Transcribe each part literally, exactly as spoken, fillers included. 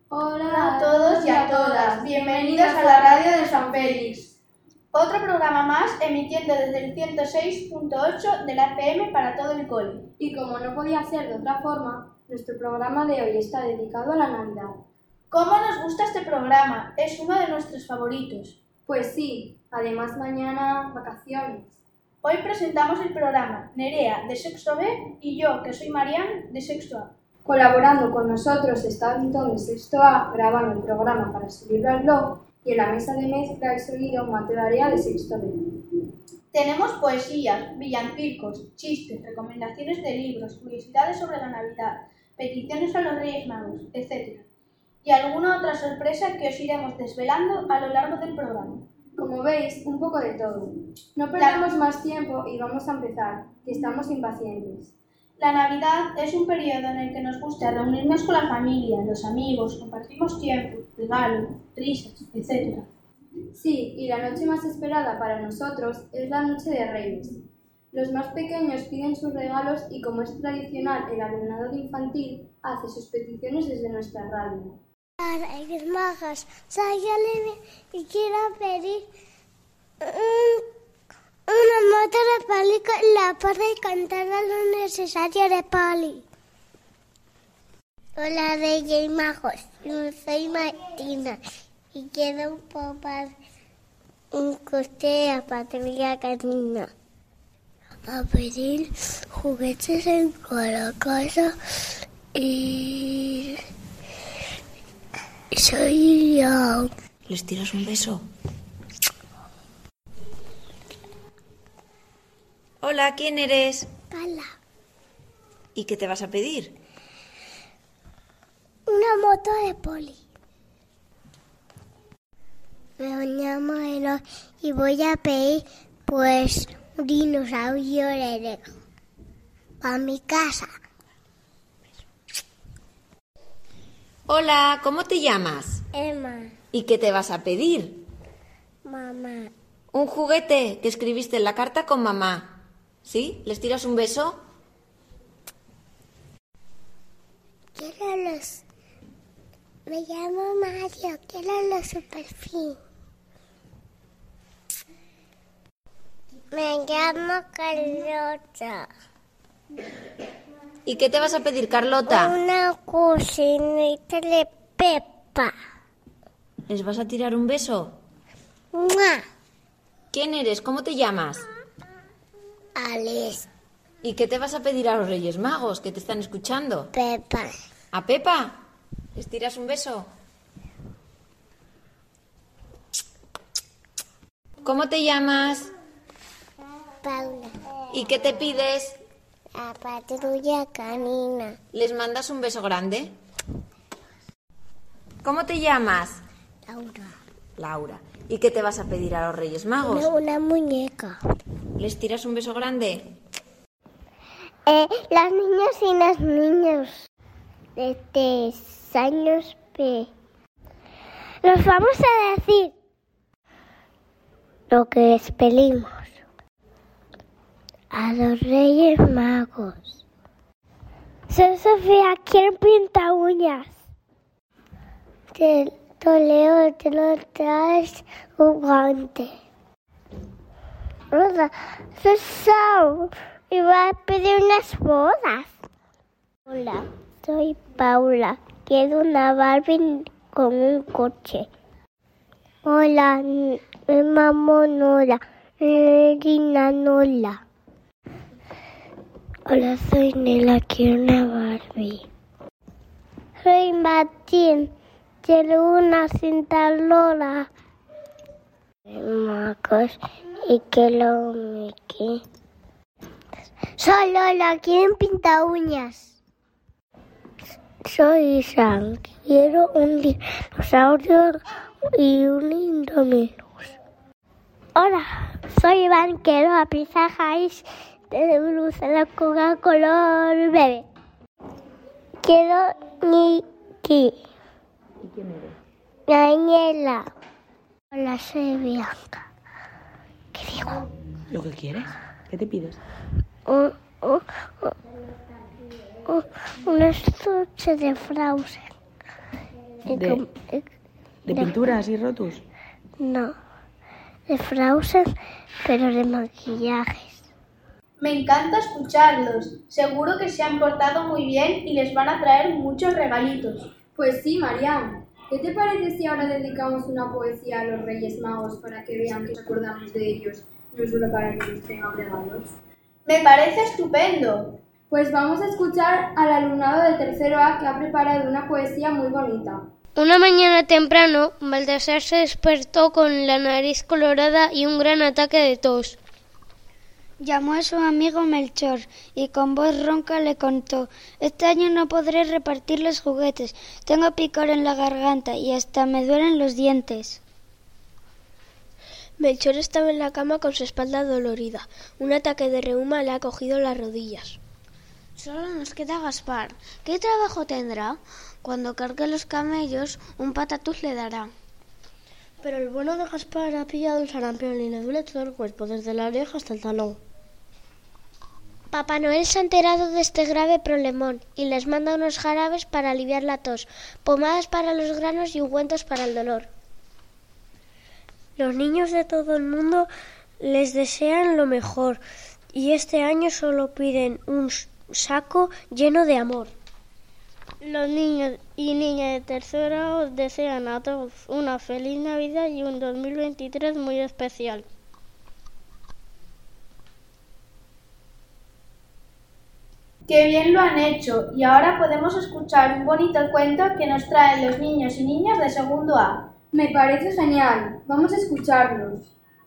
Hola a todos y a todas, bienvenidos a la radio de San Félix. Otro programa más emitiendo desde el ciento seis punto ocho de la F M para todo el cole. Y como no podía ser de otra forma, nuestro programa de hoy está dedicado a la Navidad. ¿Cómo nos gusta este programa? Es uno de nuestros favoritos. Pues sí, además mañana vacaciones. Hoy presentamos el programa Nerea de sexto B y yo, que soy Marian, de sexto A. Colaborando con nosotros está Antón de sexto A grabando el programa para subirlo al blog y en la mesa de mezcla y sonido Mateo Area de sexto B. Tenemos poesías, villancicos, chistes, recomendaciones de libros, curiosidades sobre la Navidad, peticiones a los Reyes Magos, etcétera. Y alguna otra sorpresa que os iremos desvelando a lo largo del programa. Como veis, un poco de todo. No perdamos la... más tiempo y vamos a empezar, que estamos impacientes. La Navidad es un periodo en el que nos gusta reunirnos con la familia, los amigos, compartimos tiempo, regalos, risas, etcétera. Sí, y la noche más esperada para nosotros es la Noche de Reyes. Los más pequeños piden sus regalos y, como es tradicional, el alumnado infantil hace sus peticiones desde nuestra radio. Reyes Magos, soy Olivia y quiero pedir un... una moto de poli con la porra y contar lo necesario de poli. Hola Reyes Magos, yo soy Martina y quiero comprar un coche a patrulla canina. A pedir juguetes en cada casa y... soy yo. ¿Les tiras un beso? Hola, ¿quién eres? Carla. ¿Y qué te vas a pedir? Una moto de poli. Me llamo Elo y voy a pedir, pues, un dinosaurio heredero para mi casa. Hola, ¿cómo te llamas? Emma. ¿Y qué te vas a pedir? Mamá. Un juguete que escribiste en la carta con mamá. ¿Sí? ¿Les tiras un beso? Quiero los... Me llamo Mario, quiero los Superfin. Me llamo Carlota. ¿Y qué te vas a pedir, Carlota? Una cocinita de Pepa. ¿Les vas a tirar un beso? ¡Mua! ¿Quién eres? ¿Cómo te llamas? Alice. ¿Y qué te vas a pedir a los Reyes Magos que te están escuchando? Pepa. ¿A Pepa? ¿Les tiras un beso? ¿Cómo te llamas? Paula. ¿Y qué te pides? La patrulla canina. ¿Les mandas un beso grande? ¿Cómo te llamas? Laura. Laura. ¿Y qué te vas a pedir a los Reyes Magos? Una, una muñeca. ¿Les tiras un beso grande? Eh, los niños y los niños de tres años P. Los vamos a decir lo que les pedimos a los Reyes Magos. Soy Sofía, quiero pintar uñas. Te lo leo, te lo traes un guante. Hola, soy Sam y voy a pedir unas bodas. Hola, soy Paula, quiero una Barbie con un coche. Hola, me llamo Nora, Rina Nola. Hola, soy Nela, quiero una Barbie. Soy Martín, quiero una cinta Lola. Marcos y que lo Mickey. Soy Lola, quiero pintar uñas. Soy Sam, quiero un dinosaurio y un Indominus. Hola, soy Iván, quiero a Pizza Hut de Bruselas con color bebé. Quiero Nicky. ¿Y quién eres? Daniela. Hola, soy Bianca. ¿Qué digo? ¿Lo que quieres? ¿Qué te pides? Un, un, un, un estuche de Frozen. De, de pinturas y rotus. No, de Frozen, pero de maquillajes. Me encanta escucharlos. Seguro que se han portado muy bien y les van a traer muchos regalitos. Pues sí, Mariam. ¿Qué te parece si ahora dedicamos una poesía a los Reyes Magos para que vean que nos acordamos de ellos, no solo para que nos tengan regalos? Me parece estupendo. Pues vamos a escuchar al alumnado de tercero A que ha preparado una poesía muy bonita. Una mañana temprano, Baltasar se despertó con la nariz colorada y un gran ataque de tos. Llamó a su amigo Melchor y con voz ronca le contó: «Este año no podré repartir los juguetes, tengo picor en la garganta y hasta me duelen los dientes». Melchor estaba en la cama con su espalda dolorida. Un ataque de reuma le ha cogido las rodillas. «Solo nos queda Gaspar. ¿Qué trabajo tendrá? Cuando cargue los camellos, un patatús le dará». Pero el bueno de Gaspar ha pillado el sarampión y le duele todo el cuerpo, desde la oreja hasta el talón. Papá Noel se ha enterado de este grave problemón y les manda unos jarabes para aliviar la tos, pomadas para los granos y ungüentos para el dolor. Los niños de todo el mundo les desean lo mejor y este año solo piden un saco lleno de amor. Los niños y niñas de tercero os desean a todos una feliz Navidad y un dos mil veintitrés muy especial. ¡Qué bien lo han hecho! Y ahora podemos escuchar un bonito cuento que nos traen los niños y niñas de segundo A. Me parece genial. Vamos a escucharlos.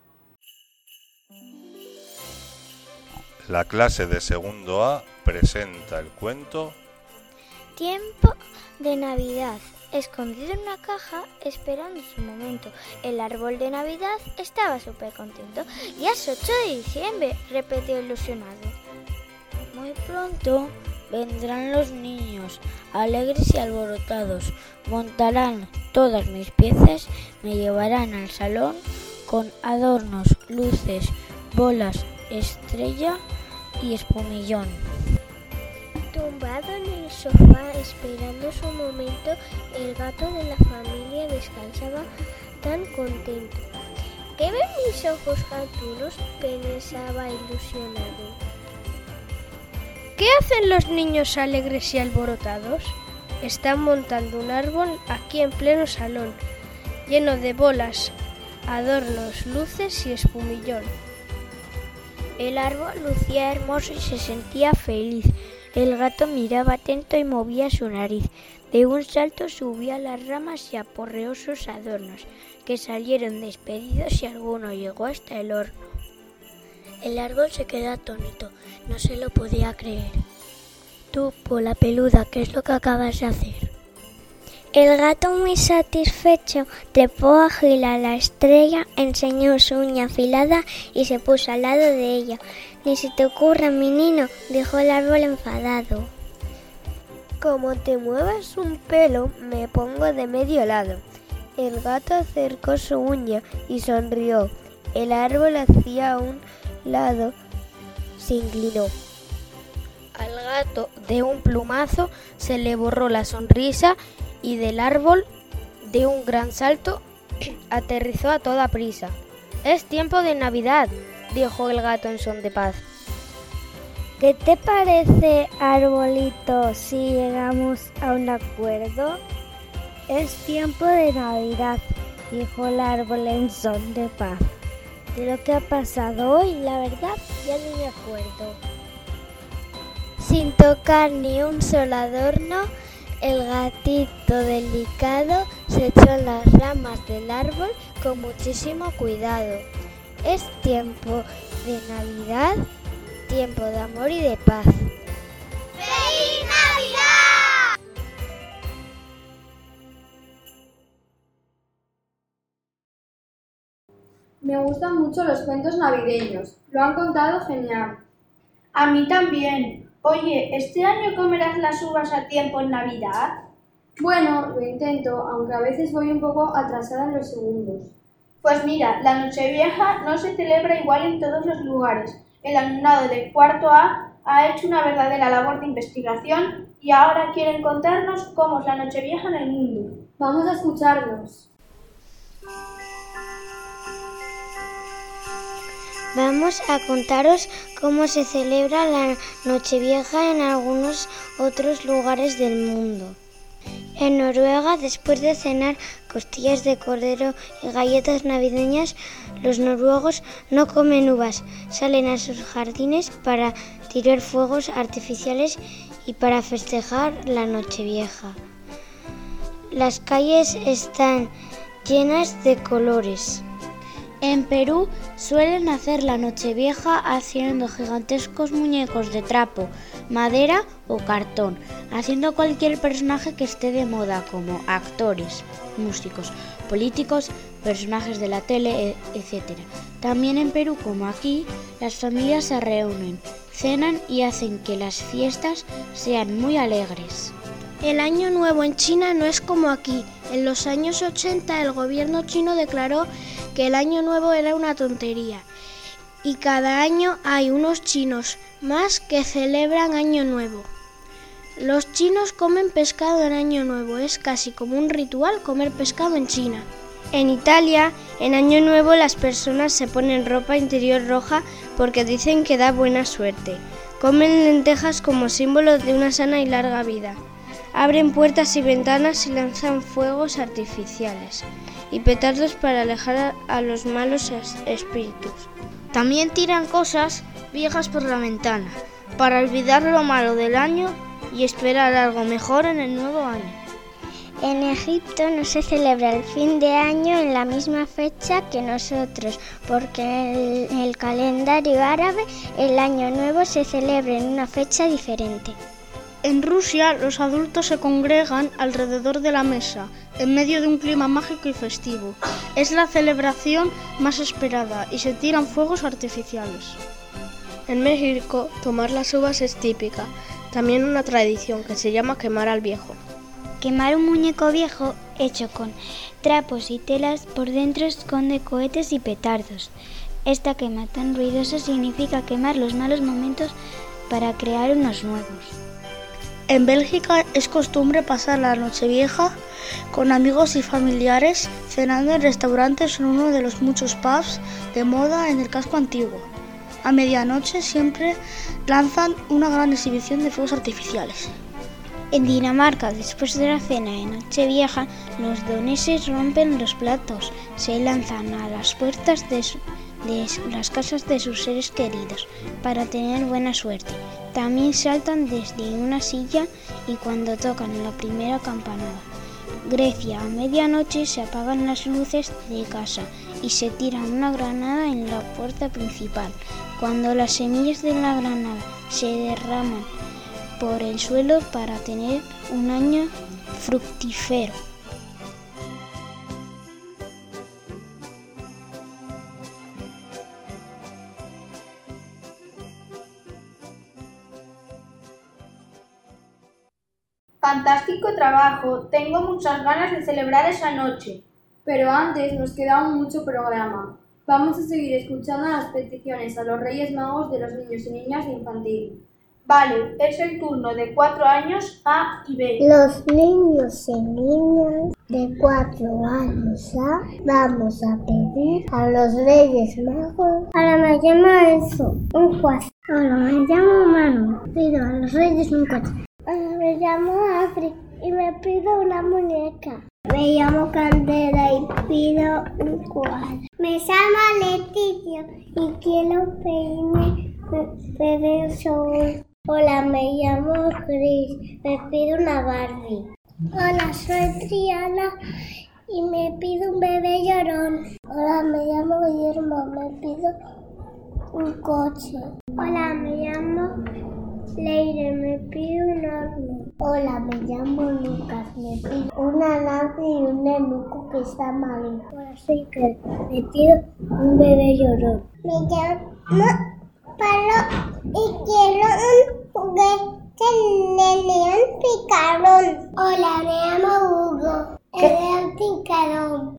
La clase de segundo A presenta el cuento Tiempo de Navidad. Escondido en una caja, esperando su momento. El árbol de Navidad estaba súper contento. ¡Ya es ocho de diciembre! Repitió ilusionado. Muy pronto vendrán los niños, alegres y alborotados. Montarán todas mis piezas, me llevarán al salón con adornos, luces, bolas, estrella y espumillón. Tumbado en el sofá, esperando su momento, el gato de la familia descansaba tan contento. ¿Qué ven mis ojos gatunos?, pensaba ilusionado. ¿Qué hacen los niños alegres y alborotados? Están montando un árbol aquí en pleno salón, lleno de bolas, adornos, luces y espumillón. El árbol lucía hermoso y se sentía feliz. El gato miraba atento y movía su nariz. De un salto subía las ramas y aporreó sus adornos, que salieron despedidos y alguno llegó hasta el horno. El árbol se quedó atónito, no se lo podía creer. Tú, Pola Peluda, ¿qué es lo que acabas de hacer? El gato, muy satisfecho, trepó a Gila la estrella, enseñó su uña afilada y se puso al lado de ella. Ni se te ocurra, mi niño, dijo el árbol enfadado. Como te muevas un pelo, me pongo de medio lado. El gato acercó su uña y sonrió. El árbol hacía un lado se inclinó. Al gato, de un plumazo, se le borró la sonrisa y del árbol, de un gran salto, aterrizó a toda prisa. «Es tiempo de Navidad», dijo el gato en son de paz. «¿Qué te parece, arbolito, si llegamos a un acuerdo?» «Es tiempo de Navidad», dijo el árbol en son de paz. De lo que ha pasado hoy, la verdad, ya ni me acuerdo. Sin tocar ni un solo adorno, el gatito delicado se echó en las ramas del árbol con muchísimo cuidado. Es tiempo de Navidad, tiempo de amor y de paz. ¡Feliz Navidad! Me gustan mucho los cuentos navideños. Lo han contado genial. A mí también. Oye, ¿este año comerás las uvas a tiempo en Navidad? Bueno, lo intento, aunque a veces voy un poco atrasada en los segundos. Pues mira, la Nochevieja no se celebra igual en todos los lugares. El alumnado de cuarto A ha hecho una verdadera labor de investigación y ahora quieren contarnos cómo es la Nochevieja en el mundo. Vamos a escucharlos. Vamos a contaros cómo se celebra la Nochevieja en algunos otros lugares del mundo. En Noruega, después de cenar costillas de cordero y galletas navideñas, los noruegos no comen uvas, salen a sus jardines para tirar fuegos artificiales y para festejar la Nochevieja. Las calles están llenas de colores. En Perú suelen hacer la Nochevieja haciendo gigantescos muñecos de trapo, madera o cartón, haciendo cualquier personaje que esté de moda, como actores, músicos, políticos, personajes de la tele, etcétera. También en Perú, como aquí, las familias se reúnen, cenan y hacen que las fiestas sean muy alegres. El Año Nuevo en China no es como aquí. En los años ochenta el gobierno chino declaró que el Año Nuevo era una tontería y cada año hay unos chinos más que celebran Año Nuevo. Los chinos comen pescado en Año Nuevo, es casi como un ritual comer pescado en China. En Italia, en Año Nuevo las personas se ponen ropa interior roja porque dicen que da buena suerte. Comen lentejas como símbolo de una sana y larga vida. Abren puertas y ventanas y lanzan fuegos artificiales y petardos para alejar a los malos espíritus. También tiran cosas viejas por la ventana para olvidar lo malo del año y esperar algo mejor en el nuevo año. En Egipto no se celebra el fin de año en la misma fecha que nosotros, porque en el, el calendario árabe el Año Nuevo se celebra en una fecha diferente. En Rusia, los adultos se congregan alrededor de la mesa, en medio de un clima mágico y festivo. Es la celebración más esperada y se tiran fuegos artificiales. En México, tomar las uvas es típica, también una tradición que se llama quemar al viejo. Quemar un muñeco viejo hecho con trapos y telas por dentro esconde cohetes y petardos. Esta quema tan ruidosa significa quemar los malos momentos para crear unos nuevos. En Bélgica es costumbre pasar la Nochevieja con amigos y familiares cenando en restaurantes en uno de los muchos pubs de moda en el casco antiguo. A medianoche siempre lanzan una gran exhibición de fuegos artificiales. En Dinamarca, después de la cena de Nochevieja, los daneses rompen los platos, se lanzan a las puertas de, su, de las casas de sus seres queridos para tener buena suerte. También saltan desde una silla y cuando tocan la primera campanada. Grecia, a medianoche se apagan las luces de casa y se tira una granada en la puerta principal. Cuando las semillas de la granada se derraman por el suelo para tener un año fructífero. Fantástico trabajo, tengo muchas ganas de celebrar esa noche. Pero antes nos queda mucho programa. Vamos a seguir escuchando las peticiones a los Reyes Magos de los niños y niñas de infantil. Vale, es el turno de cuatro años A y B. Los niños y niñas de cuatro años A vamos a pedir a los Reyes Magos. Ahora me llamo eso, un cuatro. Ahora me llamo Manu, pido a los Reyes un cuatro. Ahora me llamo Afri y me pido una muñeca. Me llamo Candela y pido un cuadro. Me llamo Leticia y quiero pedirme bebé sol. Hola, me llamo Chris, me pido una Barbie. Hola, soy Triana y me pido un bebé llorón. Hola, me llamo Guillermo, me pido un coche. Hola, me llamo Leire, me pido un horno. Hola, me llamo Lucas, me pido una lanza y un nenuco que está malito. Hola, soy Kel, me pido un bebé llorón. Me llamo Palo y quiero un juguete de león picarón. Hola, me llamo Hugo, el león picarón.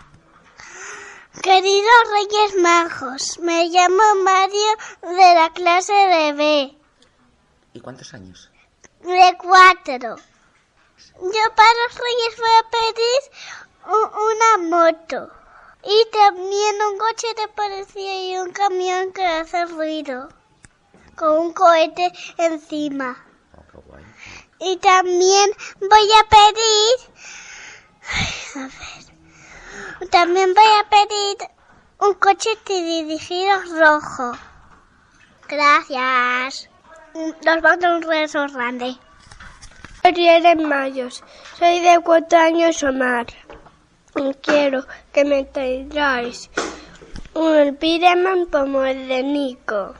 Queridos Reyes Magos, me llamo Mario de la clase de B. ¿Y cuántos años? De cuatro. Yo para los Reyes voy a pedir un, una moto. Y también un coche de policía y un camión que hace ruido. Con un cohete encima. Oh, qué guay. Y también voy a pedir... A ver... También voy a pedir un coche dirigido rojo. Gracias. Nos mando un beso grande. Ariel Mayos. Soy de cuatro años o más. Y quiero que me traigáis un Spiderman como el de Nico.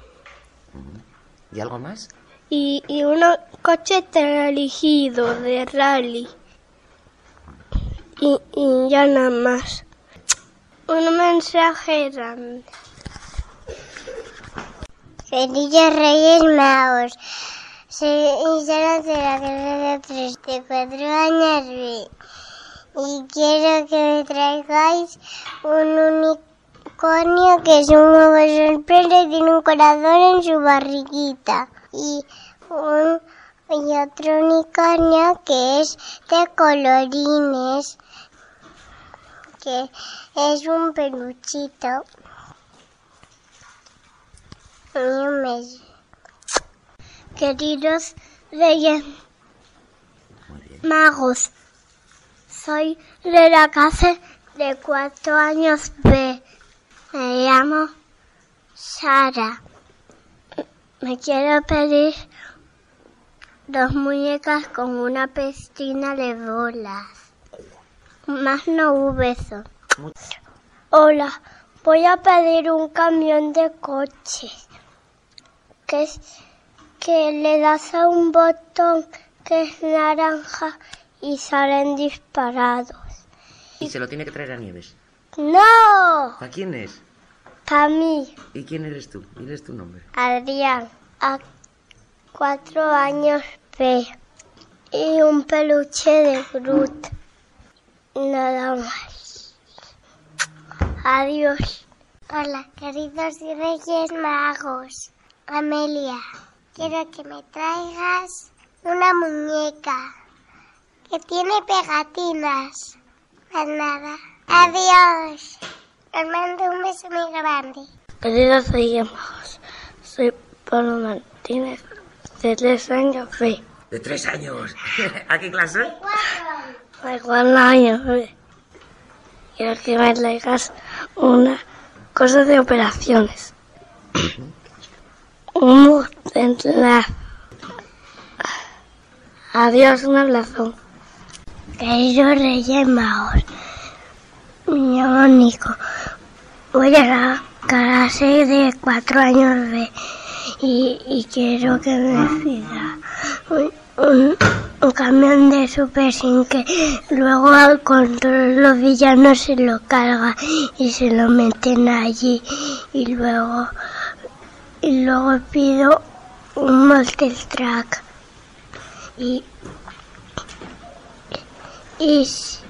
¿Y algo más? Y, y un coche dirigido de rally. Y, y ya nada más. Un mensaje grande. Queridos Reyes Magos, soy Isabel de la carrera tres de cuatro años B. Y quiero que me traigáis un unicornio que es un huevo sorpresa y tiene un corazón en su barriguita. Y, un, y otro unicornio que es de colorines, que es un peluchito. Y un mes. Queridos Reyes Magos, soy de la clase de cuatro años B. Me llamo Sara. Me quiero pedir dos muñecas con una piscina de bolas. Más no hubo beso. Hola, voy a pedir un camión de coches. Que es que le das a un botón que es naranja y salen disparados. ¿Y se lo tiene que traer a Nieves? ¡No! ¿A quién es? Para mí. ¿Y quién eres tú? Diles tu nombre. Adrián, a cuatro años B. Y un peluche de Groot. Nada más. Adiós. Hola, queridos Reyes Magos. Amelia, quiero que me traigas una muñeca que tiene pegatinas. Pues nada. Adiós. Os mando un beso muy grande. Queridos Reyes Magos, soy Pablo Martínez, de tres años B. ¿De tres años? ¿A qué clase? De cuatro años B. Quiero que me traigas una cosa de operaciones. Un motelar. Adiós, un abrazo. Queridos Reyes Magos, me llamo Nico. Voy a la clase de cuatro años B y, y quiero que me pida un, un, un camión de super sin que luego con todos los villanos se lo carga y se lo meten allí y luego y luego pido un Monster Truck y y,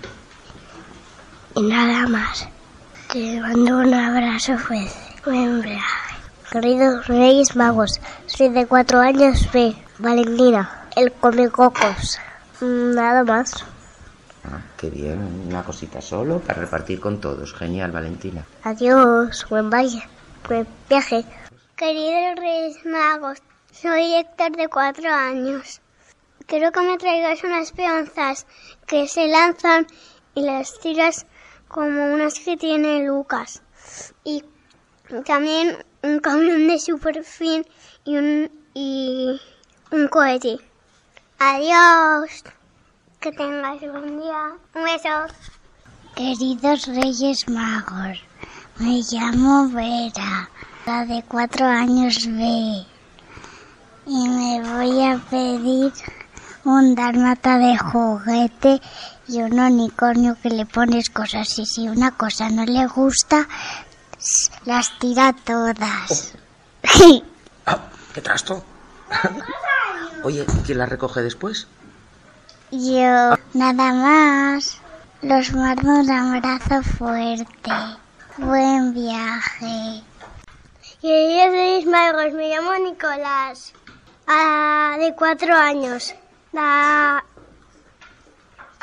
y nada más. Te mando un abrazo fuerte. Buen viaje. Queridos Reyes Magos, soy de cuatro años B. Valentina, el come cocos. Nada más. Ah, qué bien, una cosita solo para repartir con todos. Genial, Valentina. Adiós, buen viaje. Buen viaje. Queridos Reyes Magos, soy Héctor de cuatro años. Quiero que me traigas unas peonzas que se lanzan y las tiras como unas que tiene Lucas. Y también un camión de Superfin y un, y un cohete. Adiós. Que tengas buen día. Un beso. Queridos Reyes Magos, me llamo Vera, la de cuatro años B. Y me voy a pedir un dálmata de juguete y un unicornio que le pones cosas y si una cosa no le gusta, las tira todas. Oh. Ah, ¿qué trasto? Oye, ¿y quién la recoge después? Yo, nada más. Los mando un abrazo fuerte. Buen viaje. Queridos Reyes Magos, me llamo Nicolás, ah, de cuatro años. La,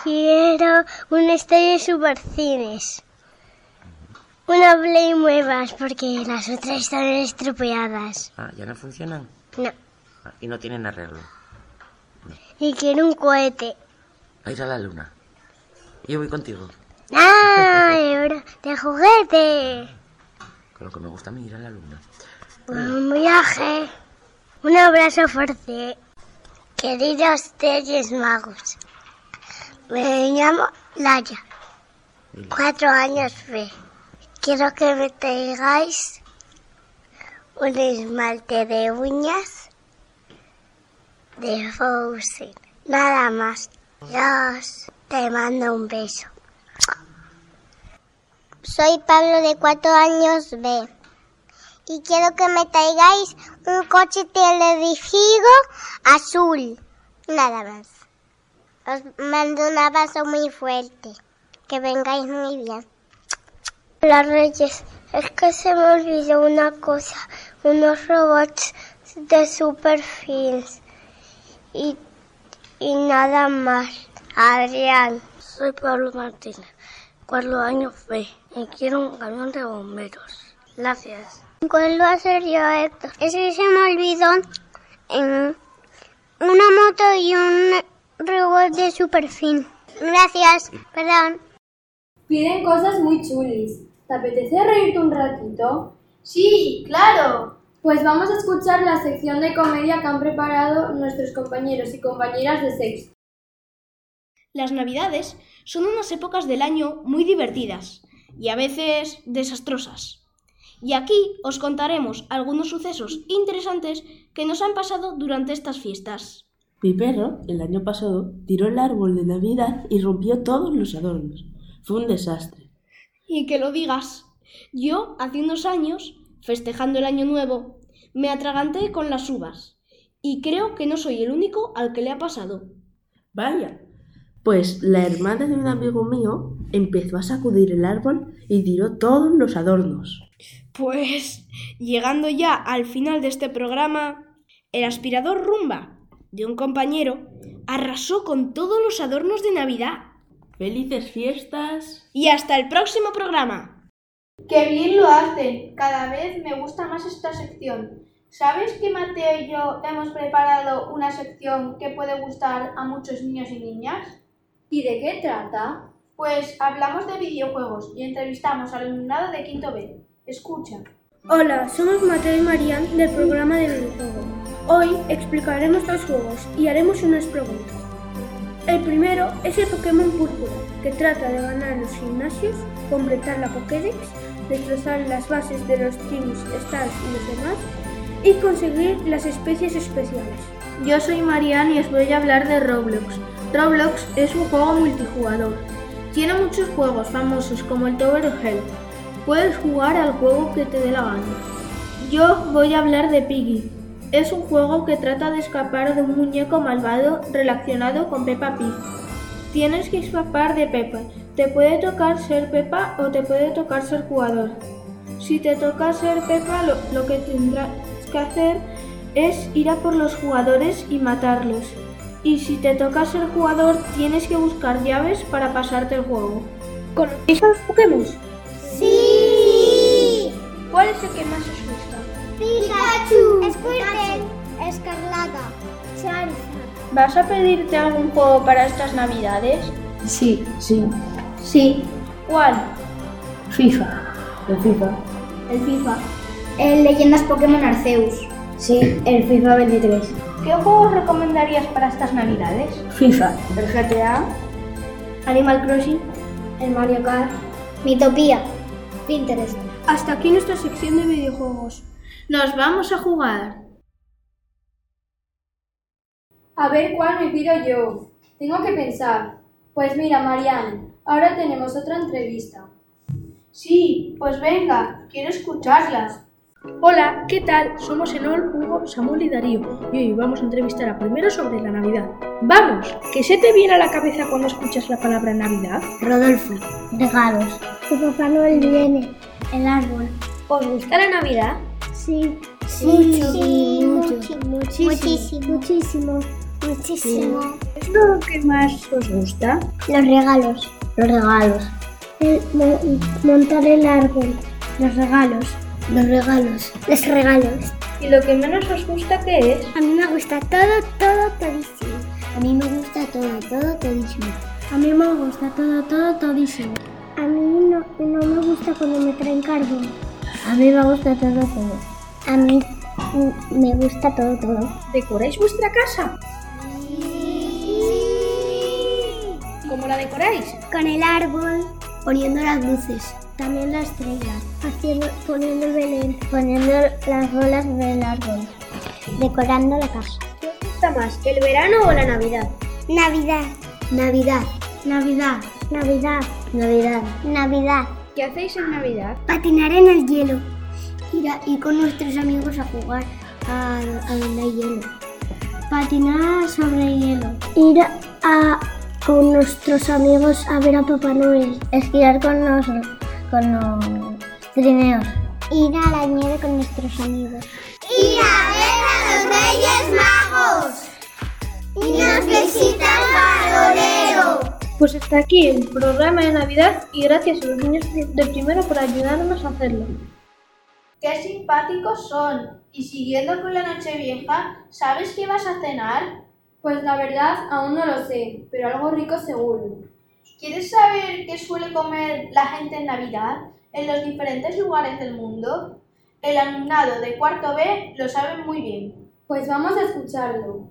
Quiero una estrella de Supercines. Una Play nuevas, porque las otras están estropeadas. Ah, ¿ya no funcionan? No. Ah, y no tienen arreglo. No. Y quiero un cohete. A ir a la luna. Yo voy contigo. ¡Ah! ¡De juguete! Con lo que me gusta a mí ir a la luna. Un viaje. Un abrazo fuerte. Queridos Reyes Magos. Me llamo Laia. Cuatro años fe. Quiero que me traigáis un esmalte de uñas de Frozen. Nada más. Dios, te mando un beso. Soy Pablo de cuatro años B. Y quiero que me traigáis un coche teledirigido azul. Nada más. Os mando un abrazo muy fuerte. Que vengáis muy bien. Hola Reyes, es que se me olvidó una cosa. Unos robots de Superfins. Y, y nada más. Adrián. Soy Pablo Martínez, cuatro años B. Y quiero un camión de bomberos. Gracias. ¿Cuál va a ser yo, Héctor? Es que se me olvidó en una moto y un robot de Superfin. Gracias, perdón. Piden cosas muy chulis. ¿Te apetece reírte un ratito? Sí, claro. Pues vamos a escuchar la sección de comedia que han preparado nuestros compañeros y compañeras de sexto. Las Navidades son unas épocas del año muy divertidas y a veces desastrosas. Y aquí os contaremos algunos sucesos interesantes que nos han pasado durante estas fiestas. Mi perro, el año pasado, tiró el árbol de Navidad y rompió todos los adornos. Fue un desastre. Y que lo digas. Yo, hace unos años, festejando el Año Nuevo, me atraganté con las uvas. Y creo que no soy el único al que le ha pasado. Vaya. Pues la hermana de un amigo mío empezó a sacudir el árbol y tiró todos los adornos. Pues, llegando ya al final de este programa, el aspirador Rumba de un compañero arrasó con todos los adornos de Navidad. ¡Felices fiestas! Y hasta el próximo programa. ¡Qué bien lo hacen! Cada vez me gusta más esta sección. ¿Sabes que Mateo y yo hemos preparado una sección que puede gustar a muchos niños y niñas? ¿Y de qué trata? Pues hablamos de videojuegos y entrevistamos al alumnado de quinto B. Escucha. Hola, somos Mateo y Marian del programa de videojuegos. Hoy explicaremos dos juegos y haremos unas preguntas. El primero es el Pokémon Púrpura, que trata de ganar los gimnasios, completar la Pokédex, destrozar las bases de los Teams Stars y los demás, y conseguir las especies especiales. Yo soy Marian y os voy a hablar de Roblox. Roblox es un juego multijugador. Tiene muchos juegos famosos como el Tower of Hell. Puedes jugar al juego que te dé la gana. Yo voy a hablar de Piggy. Es un juego que trata de escapar de un muñeco malvado relacionado con Peppa Pig. Tienes que escapar de Peppa. Te puede tocar ser Peppa o te puede tocar ser jugador. Si te toca ser Peppa, lo, lo que tendrás que hacer es ir a por los jugadores y matarlos. Y si te toca ser jugador, tienes que buscar llaves para pasarte el juego. ¿Conocéis a los Pokémon? ¡Sí! ¿Cuál es el que más os gusta? Pikachu, Squirtle, Escarlata, Charizard. ¿Vas a pedirte algún juego para estas Navidades? Sí, sí. Sí. ¿Cuál? FIFA. El FIFA. El FIFA. El Leyendas Pokémon Arceus. Sí, el FIFA veintitrés. ¿Qué juegos recomendarías para estas Navidades? FIFA. El G T A, Animal Crossing, El Mario Kart, Mitopía, Pinterest. Hasta aquí nuestra sección de videojuegos. ¡Nos vamos a jugar! A ver cuál me pido yo. Tengo que pensar. Pues mira, Marian, ahora tenemos otra entrevista. Sí, pues venga, quiero escucharla. Hola, ¿qué tal? Somos Enol, Hugo, Samuel y Darío y hoy vamos a entrevistar a primero sobre la Navidad. ¡Vamos! ¿Qué se te viene a la cabeza cuando escuchas la palabra Navidad? Rodolfo, regalos. Que Papá Noel viene, el árbol. ¿Os gusta la Navidad? Sí. Sí, mucho, mucho, mucho, muchísimo, muchísimo, muchísimo. Es lo que más os gusta? Los regalos. Los regalos. El, mo- montar el árbol. Los regalos. Los regalos. Los regalos. ¿Y lo que menos os gusta qué es? A mí me gusta todo, todo, todísimo. A mí me gusta todo, todo, todísimo. A mí me gusta todo, todo, todísimo. A mí no, no me gusta cuando me traen carbón. A mí me gusta todo, todo. A mí mm, me gusta todo, todo. ¿Decoráis vuestra casa? ¿Cómo la decoráis? Con el árbol. Poniendo las luces. También las estrellas. Haciendo, poniendo el Belén. Poniendo las bolas del árbol. Decorando la casa. ¿Qué os gusta más, el verano o la Navidad? Navidad. Navidad. Navidad. Navidad. Navidad. Navidad. ¿Qué hacéis en Navidad? Patinar en el hielo. Ir, a, ir con nuestros amigos a jugar a, a donde hay hielo. Patinar sobre hielo. Ir a, con nuestros amigos a ver a Papá Noel. Esquiar con los, con los trineos. Ir a la nieve con nuestros amigos. Ir a ver a los Reyes Magos. Y nos visita el farolero. Pues hasta aquí el programa de Navidad y gracias a los niños de primero por ayudarnos a hacerlo. ¡Qué simpáticos son! Y siguiendo con la Nochevieja, ¿sabes qué vas a cenar? Pues la verdad aún no lo sé, pero algo rico seguro. ¿Quieres saber qué suele comer la gente en Navidad en los diferentes lugares del mundo? El alumnado de cuarto B lo sabe muy bien. Pues vamos a escucharlo.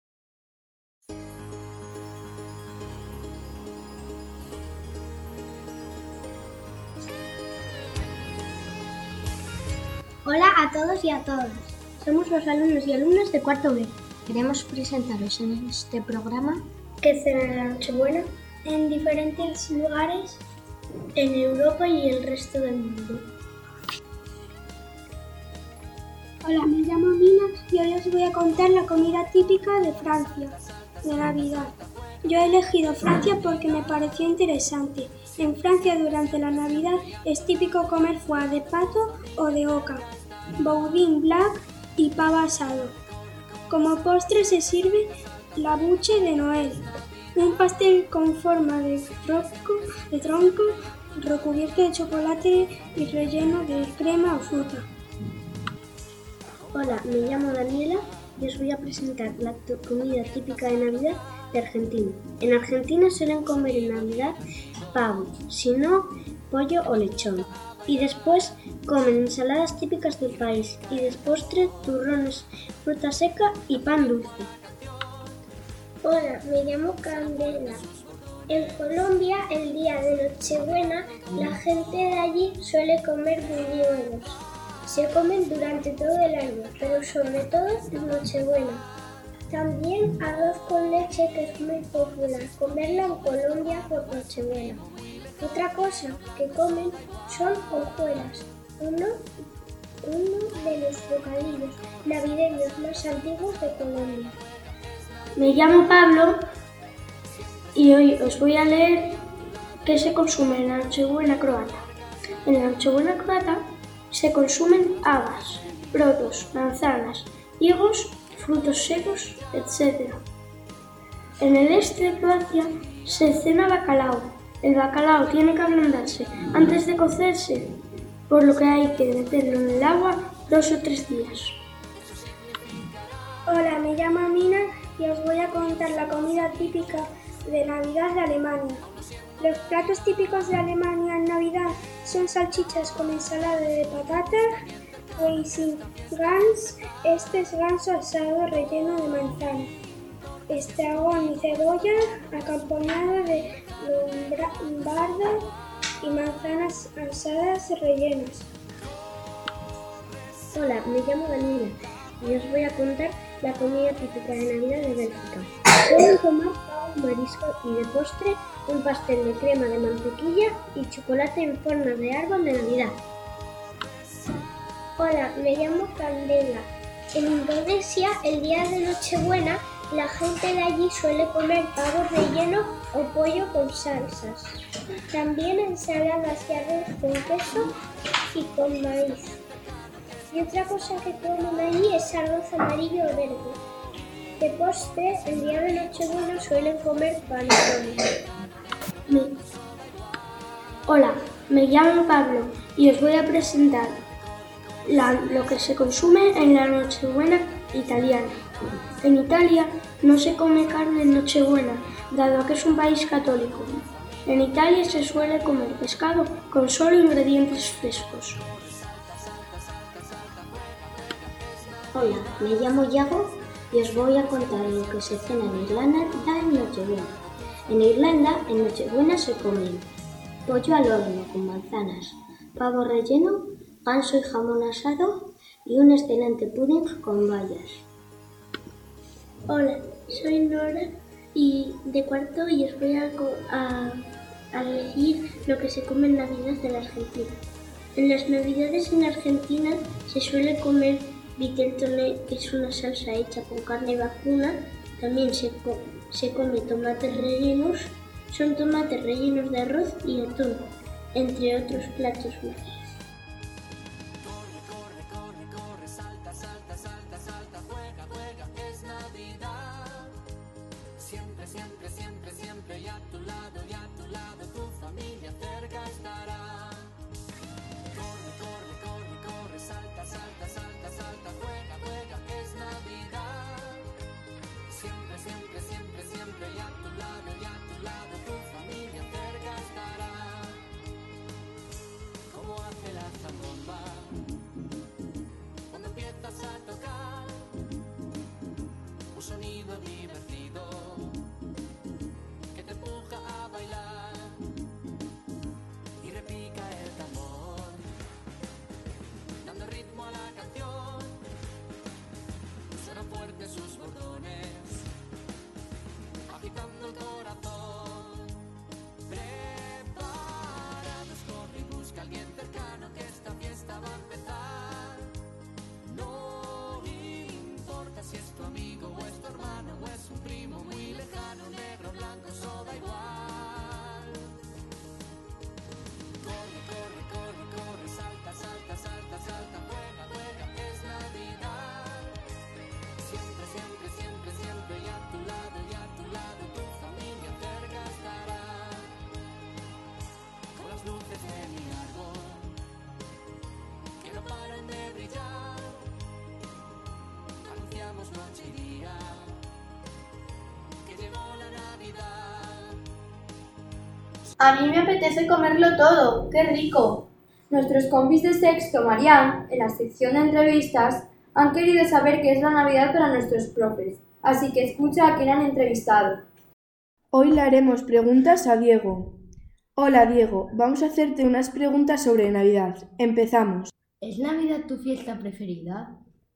Hola a todos y a todas. Somos los alumnos y alumnas de cuarto B. Queremos presentaros en este programa ¿Qué cena la Nochebuena? en diferentes lugares en Europa y el resto del mundo. Hola, me llamo Mina y hoy os voy a contar la comida típica de Francia, de Navidad. Yo he elegido Francia porque me pareció interesante. En Francia durante la Navidad es típico comer foie de pato o de oca, boudin blanc y pavo asado. Como postre se sirve la buche de Noel, un pastel con forma de tronco, de tronco recubierto de chocolate y relleno de crema o fruta. Hola, me llamo Daniela y os voy a presentar la comida típica de Navidad de Argentina. En Argentina suelen comer en Navidad pavo, si no, pollo o lechón. Y después comen ensaladas típicas del país y de postre turrones, fruta seca y pan dulce. Hola, me llamo Candela. En Colombia, el día de Nochebuena, la gente de allí suele comer buñuelos. Se comen durante todo el año, pero sobre todo en Nochebuena. También arroz con leche, que es muy popular comerla en Colombia por Nochebuena. Otra cosa que comen son hojuelas, uno, uno de los bocadillos navideños más antiguos de Colombia. Me llamo Pablo y hoy os voy a leer qué se consume en la Nochebuena croata. En la Nochebuena croata se consumen habas, brotos, manzanas, higos, frutos secos, etcétera. En el este de Croacia se cena bacalao. El bacalao tiene que ablandarse antes de cocerse, por lo que hay que meterlo en el agua dos o tres días. Hola, me llamo Mina y os voy a contar la comida típica de Navidad de Alemania. Los platos típicos de Alemania en Navidad son salchichas con ensalada de patata, Raisin Gans, este es ganso asado relleno de manzana, estragón y cebolla acompañado de lombardo y manzanas asadas rellenas. Hola, me llamo Daniela y os voy a contar la comida típica de Navidad de Bélgica. Suelen tomar pavo, marisco y de postre un pastel de crema de mantequilla y chocolate en forma de árbol de Navidad. Hola, me llamo Candela. En Indonesia, el día de Nochebuena, la gente de allí suele comer pavo relleno o pollo con salsas. También ensaladas de arroz con queso y con maíz. Y otra cosa que comen allí es arroz amarillo o verde. De postre, el día de Nochebuena suelen comer panetones. Me... Hola, me llamo Pablo y os voy a presentar la, lo que se consume en la Nochebuena italiana. En Italia no se come carne en Nochebuena, dado que es un país católico. En Italia se suele comer pescado con solo ingredientes frescos. Hola, me llamo Yago y os voy a contar lo que se cena en Irlanda en Nochebuena. En Irlanda, en Nochebuena se comen pollo al horno con manzanas, pavo relleno, ganso y jamón asado y un excelente pudding con bayas. Hola, soy Nora y de cuarto y os voy a, a, a decir lo que se come en Navidad en Argentina. En las Navidades en Argentina se suele comer viteltoné, que es una salsa hecha con carne vacuna. También se, co se come tomates rellenos, son tomates rellenos de arroz y atún, entre otros platos más. Siempre, siempre, siempre, siempre y a tu lado, y a tu lado tu familia cerca estará. Corre, corre, corre, corre, salta, salta, salta, salta, juega, juega, que es Navidad. Siempre, siempre, siempre, siempre y a tu lado, y a tu lado tu familia cerca estará. Como hace la zambomba cuando empiezas a tocar un sonido divertido que te empuja a bailar y repica el tambor, dando ritmo a la canción. Suenan fuertes sus bordones, agitando el corazón. Preparados, corre y busca a alguien cercano, que esta fiesta va a empezar. No importa si es tu amigo o es tu hermano o es un primo muy lejano, negro, blanco, eso da igual. Corre, corre, corre, corre, salta, salta, salta, salta, juega, juega, que es Navidad. Siempre, siempre, siempre, siempre y a tu lado, y a tu lado tu familia cerca estará. Con las luces de mi árbol que no paran de brillar, anunciamos noche y día que llegó la Navidad. A mí me apetece comerlo todo, ¡qué rico! Nuestros compis de sexto, Marián, en la sección de entrevistas, han querido saber qué es la Navidad para nuestros profes, así que escucha a quien han entrevistado. Hoy le haremos preguntas a Diego. Hola Diego, vamos a hacerte unas preguntas sobre Navidad. Empezamos. ¿Es Navidad tu fiesta preferida?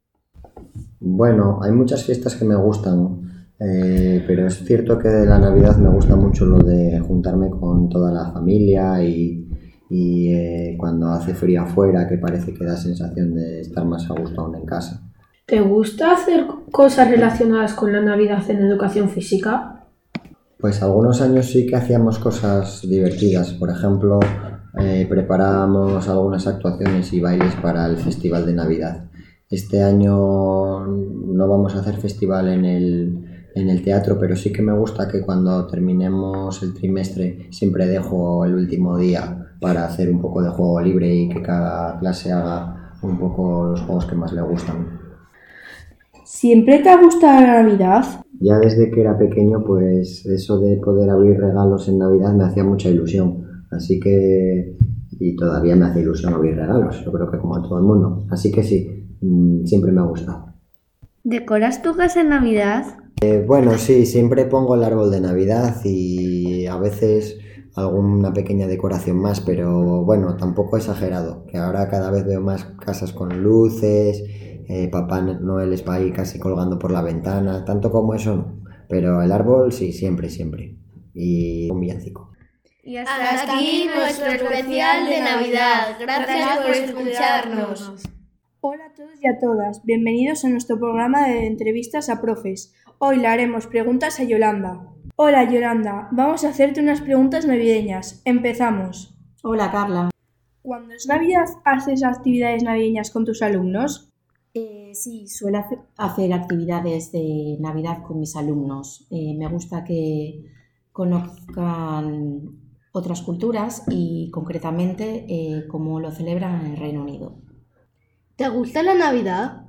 Bueno, hay muchas fiestas que me gustan, eh, pero es cierto que de la Navidad me gusta mucho lo de juntarme con toda la familia y, y eh, cuando hace frío afuera, que parece que da sensación de estar más a gusto aún en casa. ¿Te gusta hacer cosas relacionadas con la Navidad en educación física? Pues algunos años sí que hacíamos cosas divertidas. Por ejemplo, eh, preparábamos algunas actuaciones y bailes para el Festival de Navidad. Este año no vamos a hacer festival en el, en el teatro, pero sí que me gusta que cuando terminemos el trimestre siempre dejo el último día para hacer un poco de juego libre y que cada clase haga un poco los juegos que más le gustan. ¿Siempre te ha gustado la Navidad? Ya desde que era pequeño, pues eso de poder abrir regalos en Navidad me hacía mucha ilusión. Así que... y todavía me hace ilusión abrir regalos, yo creo que como a todo el mundo. Así que sí, siempre me ha gustado. ¿Decoras tu casa en Navidad? Eh, bueno, sí, siempre pongo el árbol de Navidad y a veces alguna pequeña decoración más, pero bueno, tampoco exagerado, que ahora cada vez veo más casas con luces, eh, Papá Noel está ahí casi colgando por la ventana, tanto como eso no, pero el árbol sí, siempre, siempre, y un villancico. Y hasta aquí nuestro especial de Navidad. Gracias por escucharnos. Hola a todos y a todas, bienvenidos a nuestro programa de entrevistas a profes. Hoy le haremos preguntas a Yolanda. Hola Yolanda, vamos a hacerte unas preguntas navideñas. Empezamos. Hola Carla. ¿Cuándo es Navidad, haces actividades navideñas con tus alumnos? Eh, sí, suelo hacer, hacer actividades de Navidad con mis alumnos. Eh, me gusta que conozcan otras culturas y concretamente eh, cómo lo celebran en el Reino Unido. ¿Te gusta la Navidad?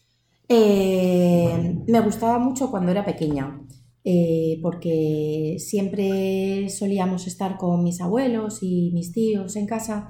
Eh, me gustaba mucho cuando era pequeña, eh, porque siempre solíamos estar con mis abuelos y mis tíos en casa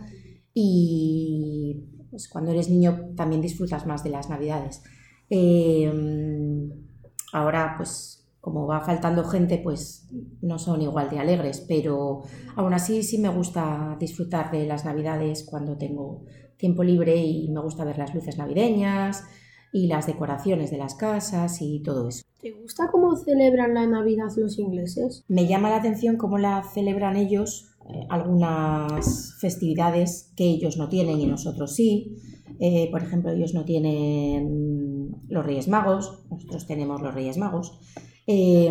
y pues, cuando eres niño también disfrutas más de las Navidades. Eh, ahora pues como va faltando gente pues no son igual de alegres, pero aún así sí me gusta disfrutar de las Navidades cuando tengo tiempo libre y me gusta ver las luces navideñas y las decoraciones de las casas y todo eso. ¿Te gusta cómo celebran la Navidad los ingleses? Me llama la atención cómo la celebran ellos, eh, algunas festividades que ellos no tienen y nosotros sí. Eh, por ejemplo, ellos no tienen los Reyes Magos, nosotros tenemos los Reyes Magos. Eh,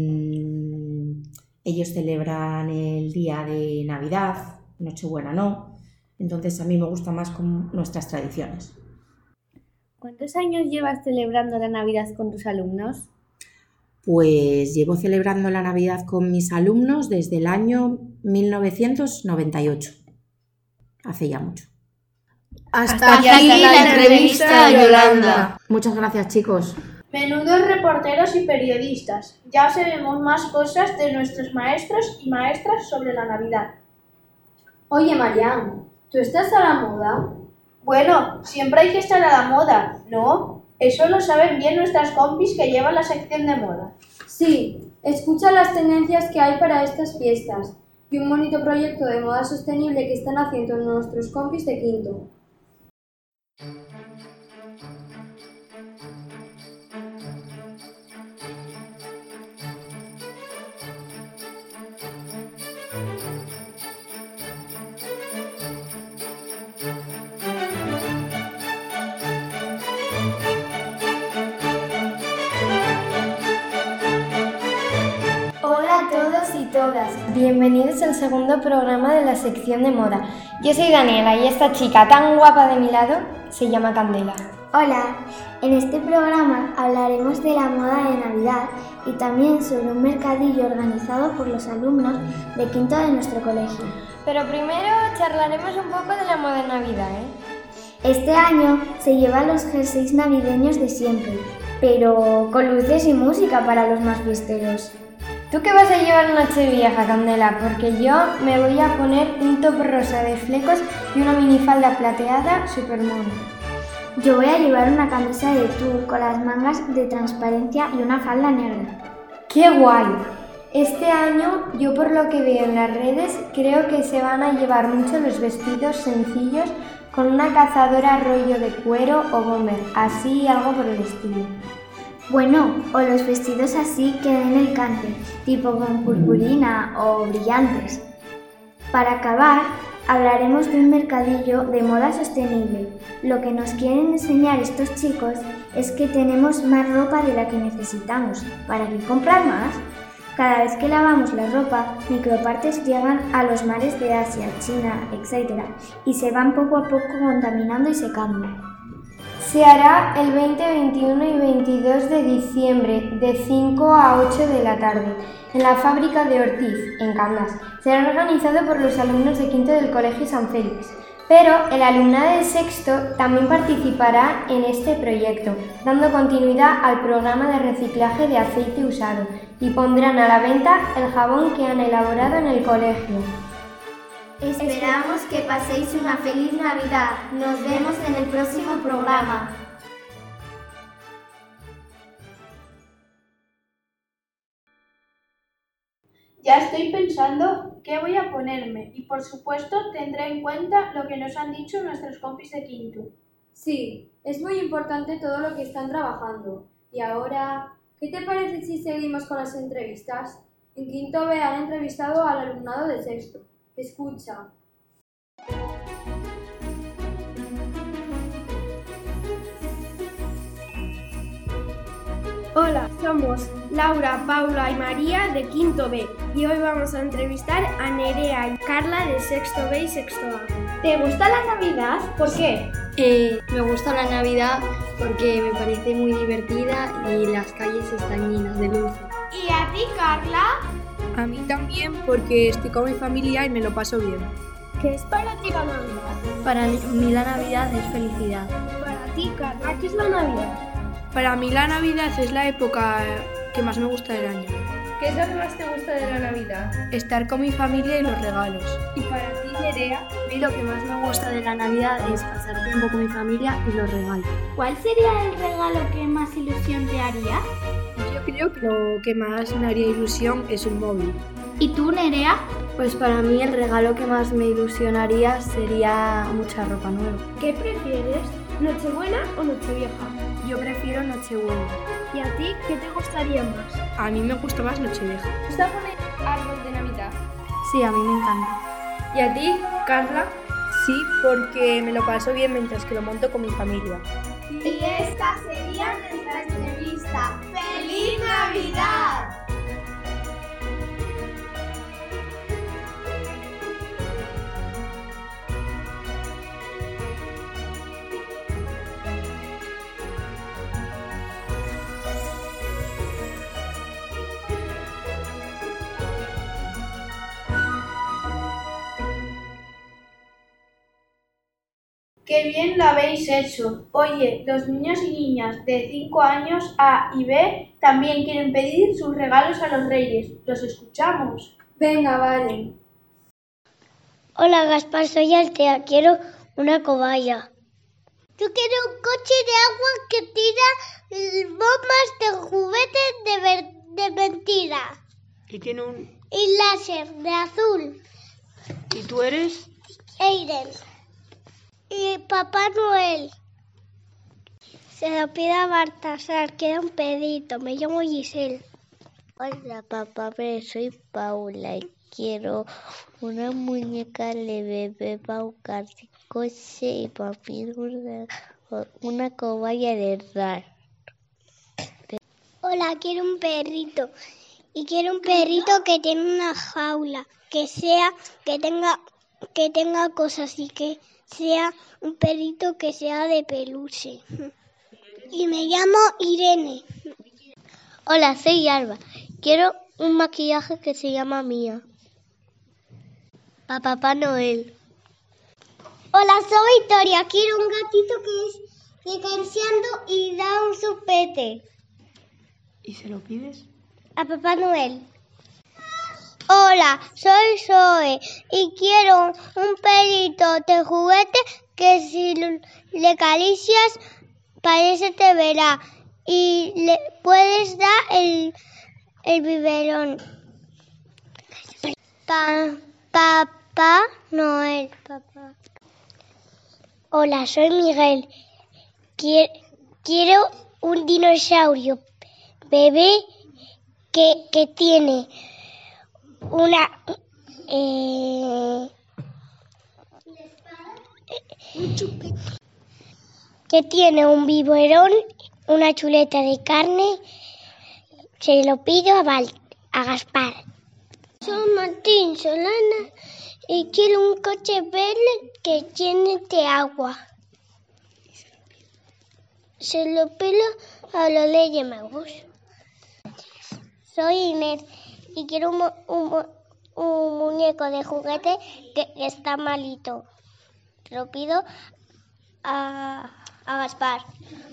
ellos celebran el día de Navidad, Nochebuena no. Entonces a mí me gusta más con nuestras tradiciones. ¿Cuántos años llevas celebrando la Navidad con tus alumnos? Pues llevo celebrando la Navidad con mis alumnos desde el año mil novecientos noventa y ocho. Hace ya mucho. Hasta aquí la entrevista a Yolanda. Muchas gracias, chicos. Menudos reporteros y periodistas. Ya sabemos más cosas de nuestros maestros y maestras sobre la Navidad. Oye, Marian, ¿tú estás a la moda? Bueno, siempre hay que estar a la moda, ¿no? Eso lo saben bien nuestras compis que llevan la sección de moda. Sí, escucha las tendencias que hay para estas fiestas y un bonito proyecto de moda sostenible que están haciendo nuestros compis de quinto. Bienvenidos al segundo programa de la sección de moda. Yo soy Daniela y esta chica tan guapa de mi lado se llama Candela. Hola, en este programa hablaremos de la moda de Navidad y también sobre un mercadillo organizado por los alumnos de quinto de nuestro colegio. Pero primero charlaremos un poco de la moda de Navidad, ¿eh? Este año se llevan los jerseys navideños de siempre, pero con luces y música para los más fiesteros. ¿Tú qué vas a llevar en Nochevieja, Candela? Porque yo me voy a poner un top rosa de flecos y una minifalda plateada super mona. Yo voy a llevar una camisa de tul con las mangas de transparencia y una falda negra. ¡Qué guay! Este año, yo por lo que veo en las redes, creo que se van a llevar mucho los vestidos sencillos con una cazadora rollo de cuero o bomber, así algo por el estilo. Bueno, o los vestidos así que den el cante, tipo con purpurina o brillantes. Para acabar, hablaremos de un mercadillo de moda sostenible. Lo que nos quieren enseñar estos chicos es que tenemos más ropa de la que necesitamos. ¿Para qué comprar más? Cada vez que lavamos la ropa, micropartes llegan a los mares de Asia, China, etcétera, y se van poco a poco contaminando y secando. Se hará el veinte, veintiuno y veintidós de diciembre, de cinco a ocho de la tarde, en la fábrica de Ortiz, en Cangas. Será organizado por los alumnos de quinto del Colegio San Félix, pero el alumnado de sexto también participará en este proyecto, dando continuidad al programa de reciclaje de aceite usado, y pondrán a la venta el jabón que han elaborado en el colegio. Esperamos que paséis una feliz Navidad. Nos vemos en el próximo programa. Ya estoy pensando qué voy a ponerme y por supuesto tendré en cuenta lo que nos han dicho nuestros compis de quinto. Sí, es muy importante todo lo que están trabajando. Y ahora, ¿qué te parece si seguimos con las entrevistas? En quinto B han entrevistado al alumnado de sexto. Escucha. Hola, somos Laura, Paula y María de quinto B y hoy vamos a entrevistar a Nerea y Carla de sexto B y sexto A. ¿Te gusta la Navidad? ¿Por qué? Eh, me gusta la Navidad porque me parece muy divertida y las calles están llenas de luces. ¿Y a ti, Carla? A mí también porque estoy con mi familia y me lo paso bien. ¿Qué es para ti la Navidad? Para mí la Navidad es felicidad. Para ti, Carla, ¿qué es la Navidad? Para mí la Navidad es la época que más me gusta del año. ¿Qué es lo que más te gusta de la Navidad? Estar con mi familia y los regalos. ¿Y para ti, Nerea? A mí lo que más me gusta de la Navidad es pasar tiempo con mi familia y los regalos. ¿Cuál sería el regalo que más ilusión te haría? Yo creo que lo que más me haría ilusión es un móvil. ¿Y tú, Nerea? Pues para mí el regalo que más me ilusionaría sería mucha ropa nueva. ¿Qué prefieres? ¿Nochebuena o Nochevieja? Yo prefiero Nochebuena. ¿Y a ti qué te gustaría más? A mí me gusta más Nochevieja. ¿Te gusta poner árbol de Navidad? Sí, a mí me encanta. ¿Y a ti, Carla? Sí, porque me lo paso bien mientras que lo monto con mi familia. Y esta sería nuestra entrevista. ¡Feliz Navidad! ¡Qué bien lo habéis hecho! Oye, los niños y niñas de cinco años A y B también quieren pedir sus regalos a los reyes. ¿Los escuchamos? Venga, vale. Hola, Gaspar, soy Altea. Quiero una cobaya. Yo quiero un coche de agua que tira bombas de juguetes de, ver- de mentira. ¿Y tiene un...? Y láser de azul. ¿Y tú eres? Aiden. Y Papá Noel. Se lo pido a Baltasar, quiero un pedito. Me llamo Giselle. Hola, papá, soy Paula y quiero una muñeca de bebé para un coche y para mí una, una cobaya de rar. Hola, quiero un perrito. Y quiero un perrito que tiene una jaula, que sea, que tenga, que tenga cosas y que sea un perrito que sea de peluche. Y me llamo Irene. Hola, soy Alba. Quiero un maquillaje que se llama Mía. A Papá Noel. Hola, soy Victoria. Quiero un gatito que es descansando y da un chupete. ¿Y se lo pides? A Papá Noel. Hola, soy Zoe y quiero un perrito de juguete que si le acaricias parece te verá y le puedes dar el, el biberón. Pa, Papá Noel. Papá. Hola, soy Miguel. Quiero, quiero un dinosaurio bebé que, que tiene una eh, que tiene un biberón, una chuleta de carne. Se lo pido a, Val, a Gaspar. Soy Martín Solana y quiero un coche verde que llene de agua. Se lo pido a los Reyes Magos. Soy Inés y quiero un, un, un muñeco de juguete que, que está malito. Te lo pido a, a Gaspar.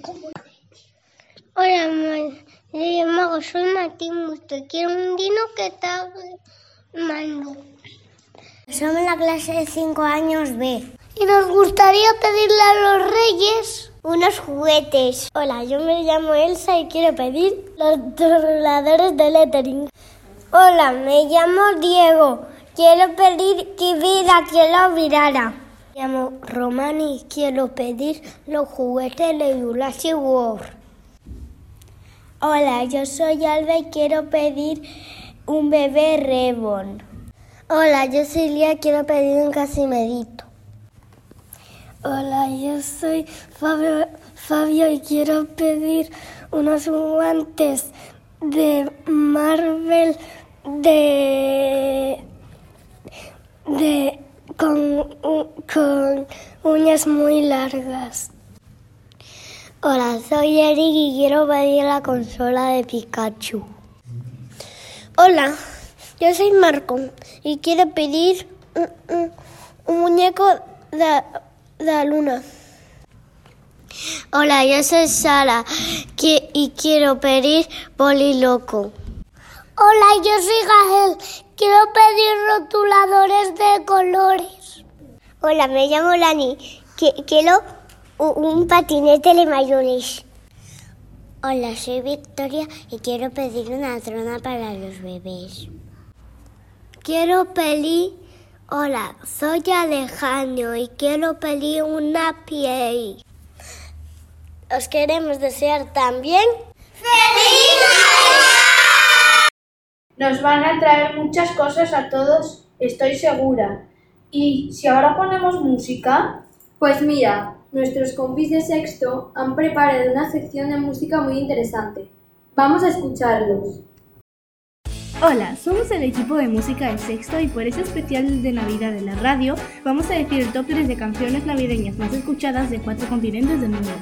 Hola, Reyes Magos, soy Martín Musto y quiero un dino que está malo. Somos la clase de cinco años B. Y nos gustaría pedirle a los Reyes unos juguetes. Hola, yo me llamo Elsa y quiero pedir los roladores de lettering. Hola, me llamo Diego. Quiero pedir que vida que lo virara. Me llamo Román y quiero pedir los juguetes de Jurassic World. Hola, yo soy Alba y quiero pedir un bebé Reborn. Hola, yo soy Lía y quiero pedir un Casimerito. Hola, yo soy Fabio, Fabio y quiero pedir unos guantes de Marvel de... de... con, con uñas muy largas. Hola, soy Eric y quiero pedir la consola de Pikachu. Hola, yo soy Marco y quiero pedir un, un, un muñeco de, de la luna. Hola, yo soy Sara y quiero pedir Poli Loco. Hola, yo soy Gael. Quiero pedir rotuladores de colores. Hola, me llamo Lani. Quiero un patinete de mayores. Hola, soy Victoria y quiero pedir una trona para los bebés. Quiero pedir... Hola, soy Alejandro y quiero pedir una piel. Os queremos desear también... ¡Feliz Navidad! Nos van a traer muchas cosas a todos, estoy segura. Y si ahora ponemos música... Pues mira, nuestros compis de sexto han preparado una sección de música muy interesante. Vamos a escucharlos. Hola, somos el equipo de música de sexto y por ese especial de Navidad de la radio vamos a decir el top tres de canciones navideñas más escuchadas de cuatro continentes del mundo.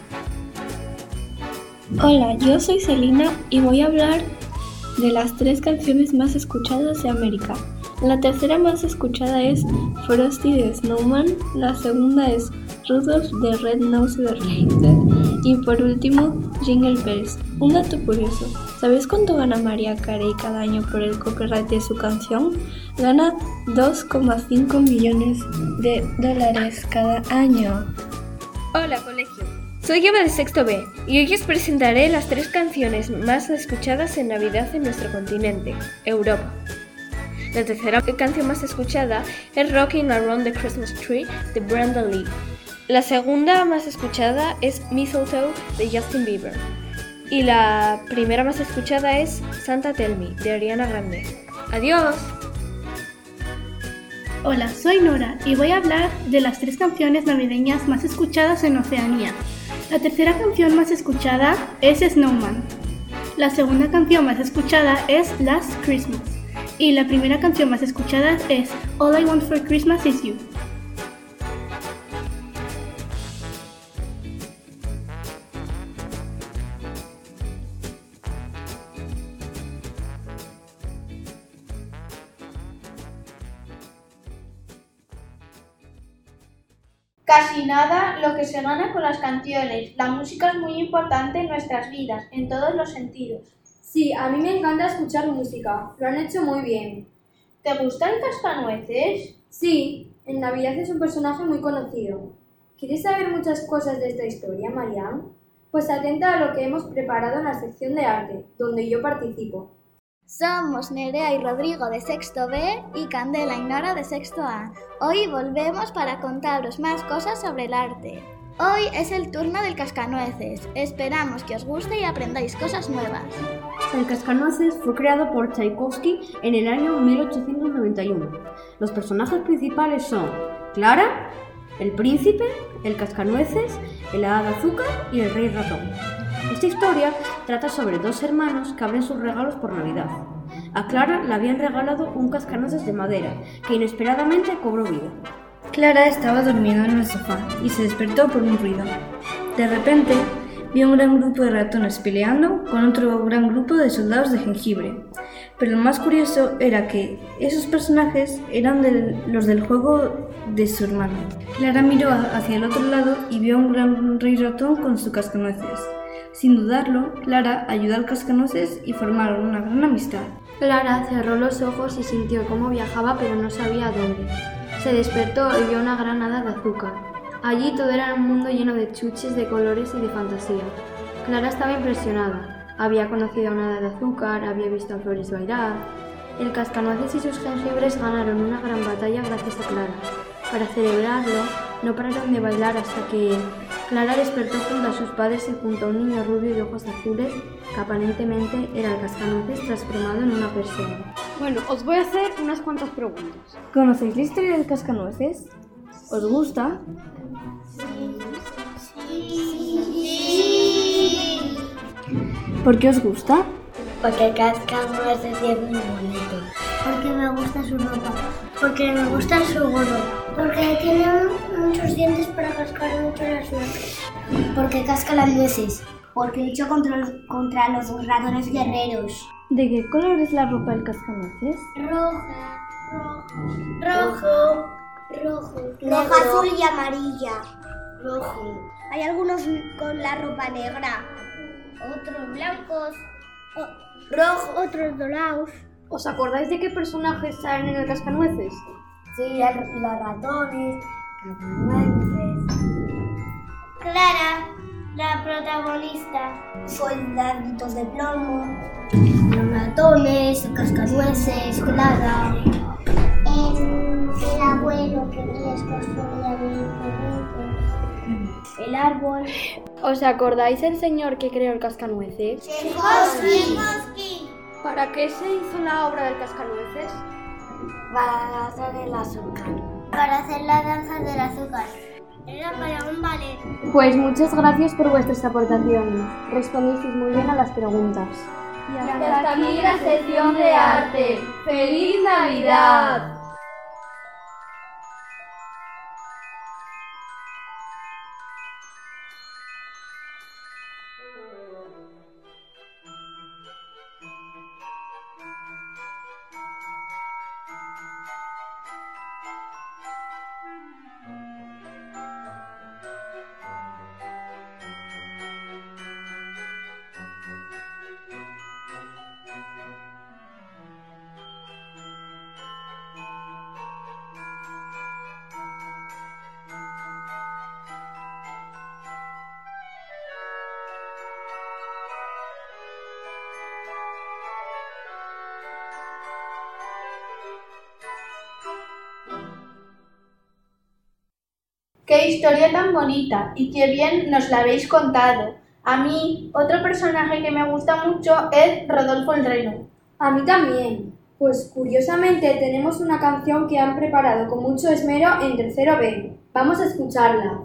Hola, yo soy Celina y voy a hablar de las tres canciones más escuchadas de América. La tercera más escuchada es Frosty de Snowman, la segunda es Rudolph de Red-Nosed Reindeer y por último Jingle Bells. Un dato curioso, ¿sabéis cuánto gana Mariah Carey cada año por el copyright de su canción? Gana dos coma cinco millones de dólares cada año. Hola colegio, soy Eva de sexto B y hoy os presentaré las tres canciones más escuchadas en Navidad en nuestro continente, Europa. La tercera canción más escuchada es Rocking Around the Christmas Tree de Brenda Lee. La segunda más escuchada es Mistletoe de Justin Bieber. Y la primera más escuchada es Santa Tell Me de Ariana Grande. ¡Adiós! Hola, soy Nora y voy a hablar de las tres canciones navideñas más escuchadas en Oceanía. La tercera canción más escuchada es Snowman. La segunda canción más escuchada es Last Christmas. Y la primera canción más escuchada es All I Want for Christmas Is You. Casi nada lo que se gana con las canciones. La música es muy importante en nuestras vidas, en todos los sentidos. Sí, a mí me encanta escuchar música. Lo han hecho muy bien. ¿Te gusta el Cascanueces? Sí, en Navidad es un personaje muy conocido. ¿Quieres saber muchas cosas de esta historia, Marian? Pues atenta a lo que hemos preparado en la sección de arte, donde yo participo. Somos Nerea y Rodrigo de sexto B y Candela y Nora de sexto A. Hoy volvemos para contaros más cosas sobre el arte. Hoy es el turno del Cascanueces. Esperamos que os guste y aprendáis cosas nuevas. El Cascanueces fue creado por Tchaikovsky en el año mil ochocientos noventa y uno. Los personajes principales son Clara, el príncipe, el Cascanueces, el hada de azúcar y el rey ratón. Esta historia trata sobre dos hermanos que abren sus regalos por Navidad. A Clara le habían regalado un cascanueces de madera, que inesperadamente cobró vida. Clara estaba durmiendo en el sofá y se despertó por un ruido. De repente, vio un gran grupo de ratones peleando con otro gran grupo de soldados de jengibre. Pero lo más curioso era que esos personajes eran de los del juego de su hermano. Clara miró hacia el otro lado y vio a un gran rey ratón con su cascanueces. Sin dudarlo, Clara ayudó al cascanueces y formaron una gran amistad. Clara cerró los ojos y sintió cómo viajaba, pero no sabía a dónde. Se despertó y vio una gran hada de azúcar. Allí todo era un mundo lleno de chuches, de colores y de fantasía. Clara estaba impresionada. Había conocido a una hada de azúcar, había visto a flores bailar. El cascanueces y sus jengibres ganaron una gran batalla gracias a Clara. Para celebrarlo, no pararon de bailar hasta que Clara despertó junto a sus padres y junto a un niño rubio de ojos azules que aparentemente era el cascanueces transformado en una persona. Bueno, os voy a hacer unas cuantas preguntas. ¿Conocéis la historia del cascanueces? ¿Os gusta? Sí, sí. Sí. ¿Por qué os gusta? Porque Cascanueces es muy bonito. Porque me gusta su ropa. Porque me gusta su gorro. Porque tiene muchos dientes para cascar mucho las nueces. Porque casca las nueces. Porque lucha contra los, contra los ratones guerreros. ¿De qué color es la ropa del cascanueces? Roja, rojo, rojo, rojo, azul y amarilla. Rojo. Hay algunos con la ropa negra, otros blancos, rojos, otros dorados. ¿Os acordáis de qué personajes salen en el cascanueces? Sí, los ratones, cascanueces. Clara, la protagonista. Soldaditos de plomo. Los ratones, cascanueces, Clara. El, el abuelo que les construía el El árbol. ¿Os acordáis el señor que creó el cascanueces? Tchaikovsky. ¿Para qué se hizo la obra del cascanueces? Para hacer el azúcar. Para hacer la danza del azúcar. Era para un ballet. Pues muchas gracias por vuestras aportaciones. Respondisteis muy bien a las preguntas. Y hasta aquí la sección de arte. ¡Feliz Navidad! ¡Qué historia tan bonita! Y qué bien nos la habéis contado. A mí, otro personaje que me gusta mucho es Rodolfo el Reno. A mí también. Pues curiosamente tenemos una canción que han preparado con mucho esmero en tercero B. Vamos a escucharla.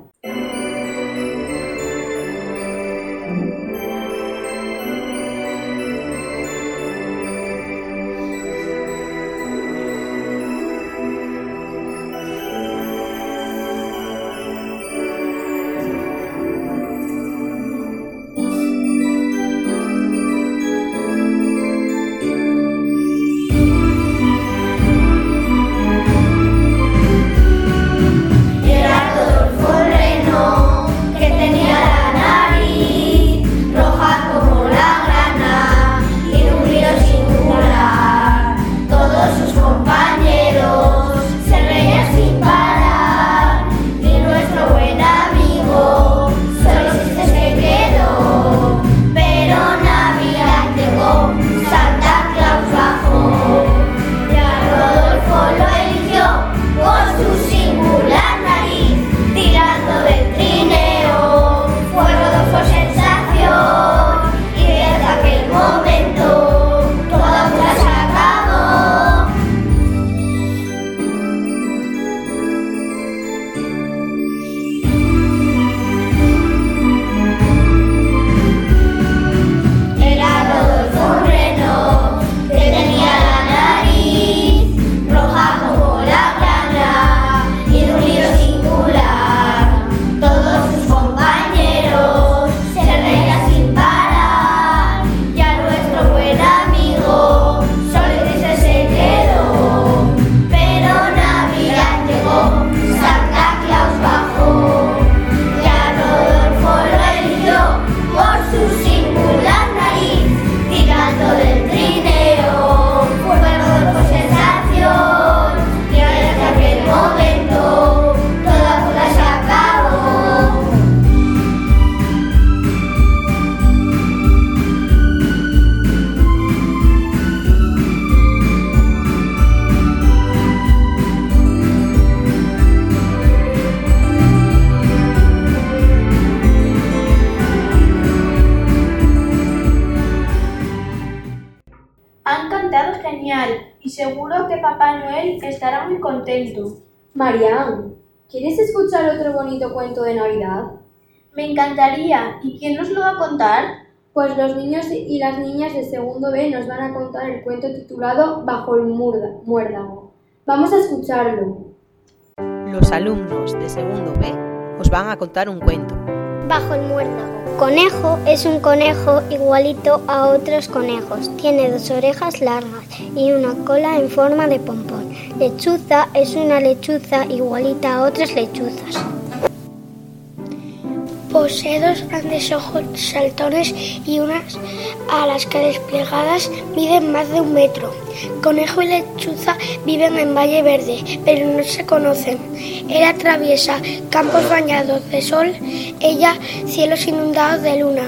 Y seguro que Papá Noel estará muy contento. Marian, ¿quieres escuchar otro bonito cuento de Navidad? Me encantaría. ¿Y quién nos lo va a contar? Pues los niños y las niñas de segundo B nos van a contar el cuento titulado Bajo el muérdago. Vamos a escucharlo. Los alumnos de segundo B os van a contar un cuento. Bajo el muérdago. Conejo es un conejo igualito a otros conejos. Tiene dos orejas largas y una cola en forma de pompón. Lechuza es una lechuza igualita a otras lechuzas. Posee dos grandes ojos saltones y unas alas que desplegadas miden más de un metro. Conejo y lechuza viven en Valle Verde, pero no se conocen. Él atraviesa campos bañados de sol, ella cielos inundados de luna.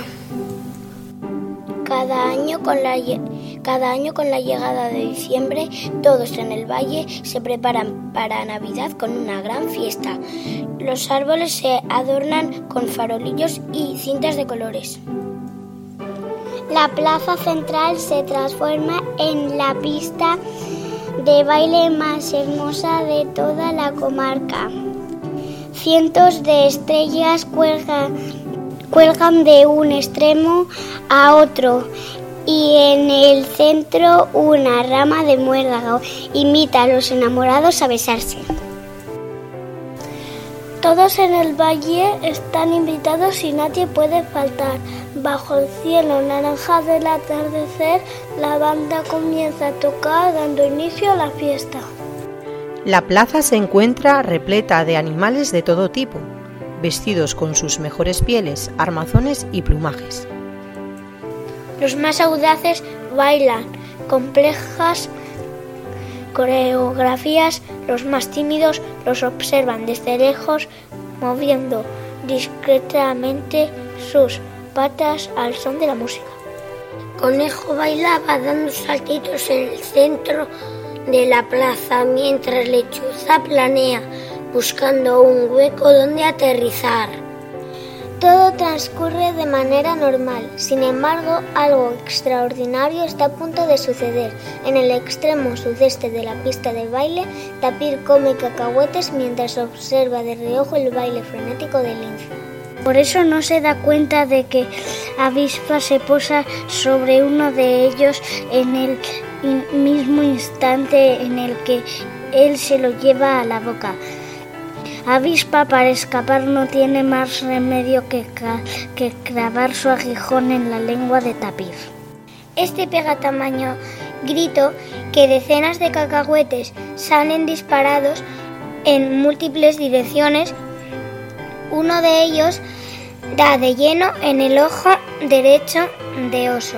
Cada año con la Cada año con la llegada de diciembre, todos en el valle se preparan para Navidad con una gran fiesta. Los árboles se adornan con farolillos y cintas de colores. La plaza central se transforma en la pista de baile más hermosa de toda la comarca. Cientos de estrellas cuelgan, cuelgan de un extremo a otro. Y en el centro una rama de muérdago invita a los enamorados a besarse. Todos en el valle están invitados y nadie puede faltar. Bajo el cielo naranja del atardecer, la banda comienza a tocar dando inicio a la fiesta. La plaza se encuentra repleta de animales de todo tipo, vestidos con sus mejores pieles, armazones y plumajes. Los más audaces bailan complejas coreografías, los más tímidos los observan desde lejos, moviendo discretamente sus patas al son de la música. Conejo bailaba dando saltitos en el centro de la plaza, mientras Lechuza planea, buscando un hueco donde aterrizar. Todo transcurre de manera normal, sin embargo, algo extraordinario está a punto de suceder. En el extremo sudeste de la pista de baile, Tapir come cacahuetes mientras observa de reojo el baile frenético del lince. Por eso no se da cuenta de que Avispa se posa sobre uno de ellos en el mismo instante en el que él se lo lleva a la boca. Avispa, para escapar, no tiene más remedio que, que clavar su aguijón en la lengua de Tapir. Este pega tamaño grito que decenas de cacahuetes salen disparados en múltiples direcciones. Uno de ellos da de lleno en el ojo derecho de Oso,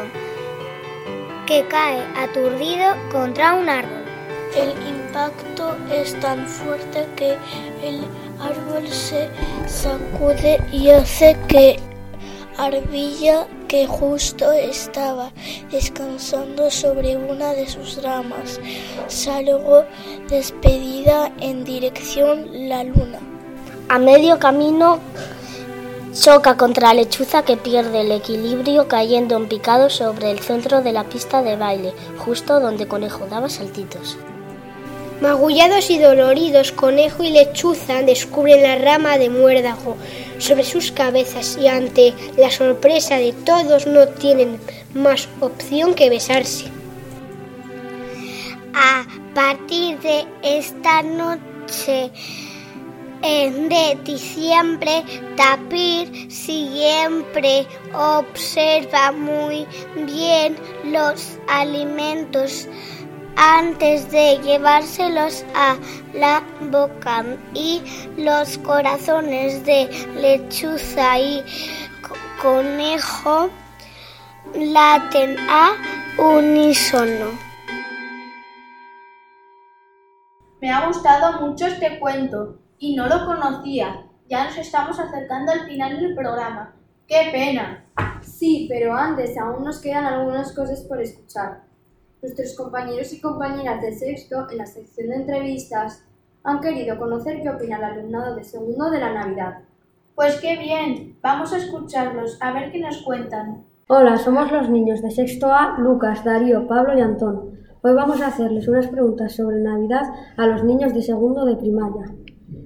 que cae aturdido contra un árbol. El impacto es tan fuerte que el árbol se sacude y hace que Arbilla, que justo estaba descansando sobre una de sus ramas, salga despedida en dirección la luna. A medio camino choca contra Lechuza, que pierde el equilibrio cayendo en picado sobre el centro de la pista de baile, justo donde Conejo daba saltitos. Magullados y doloridos, Conejo y Lechuza descubren la rama de muérdago sobre sus cabezas y ante la sorpresa de todos no tienen más opción que besarse. A partir de esta noche de diciembre, Tapir siempre observa muy bien los alimentos antes de llevárselos a la boca, y los corazones de Lechuza y Conejo laten a unísono. Me ha gustado mucho este cuento y no lo conocía. Ya nos estamos acercando al final del programa. ¡Qué pena! Sí, pero antes aún nos quedan algunas cosas por escuchar. Nuestros compañeros y compañeras de sexto, en la sección de entrevistas, han querido conocer qué opina el alumnado de segundo de la Navidad. Pues qué bien, vamos a escucharlos, a ver qué nos cuentan. Hola, somos los niños de sexto A, Lucas, Darío, Pablo y Antón. Hoy vamos a hacerles unas preguntas sobre Navidad a los niños de segundo de primaria.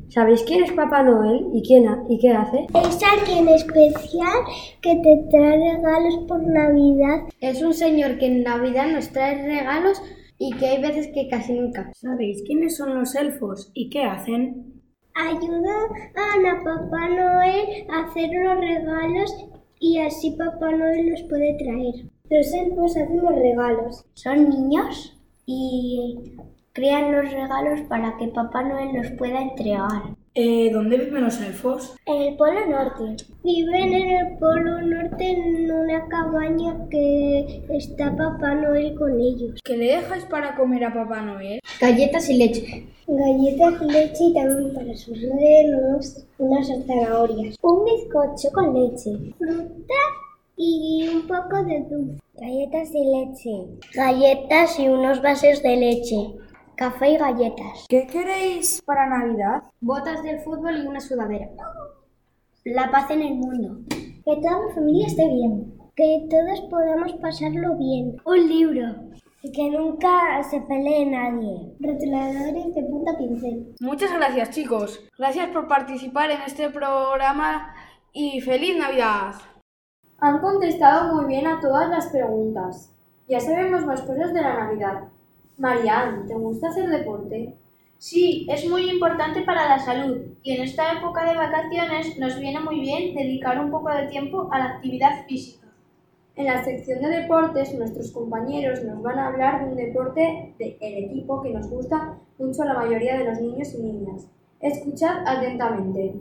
¿Sabéis quién es Papá Noel y, quién ha- y qué hace? Es alguien especial que te trae regalos por Navidad. Es un señor que en Navidad nos trae regalos y que hay veces que casi nunca. ¿Sabéis quiénes son los elfos y qué hacen? Ayudan a Papá Noel a hacer los regalos y así Papá Noel los puede traer. Los elfos hacen los regalos. Son niños y crean los regalos para que Papá Noel los pueda entregar. Eh, ¿Dónde viven los elfos? En el Polo Norte. Viven en el Polo Norte en una cabaña que está Papá Noel con ellos. ¿Qué le dejáis para comer a Papá Noel? Galletas y leche. Galletas, leche y también para sus renos unas zanahorias. Un bizcocho con leche. Fruta y un poco de dulce. Galletas y leche. Galletas y unos vasos de leche. Café y galletas. ¿Qué queréis para Navidad? Botas del fútbol y una sudadera. La paz en el mundo. Que toda mi familia esté bien. Que todos podamos pasarlo bien. Un libro. Y que nunca se pelee nadie. Rotuladores de punta pincel. Muchas gracias, chicos. Gracias por participar en este programa y ¡feliz Navidad! Han contestado muy bien a todas las preguntas. Ya sabemos más cosas de la Navidad. Marianne, ¿te gusta hacer deporte? Sí, es muy importante para la salud y en esta época de vacaciones nos viene muy bien dedicar un poco de tiempo a la actividad física. En la sección de deportes, nuestros compañeros nos van a hablar de un deporte del equipo que nos gusta mucho a la mayoría de los niños y niñas. Escuchad atentamente.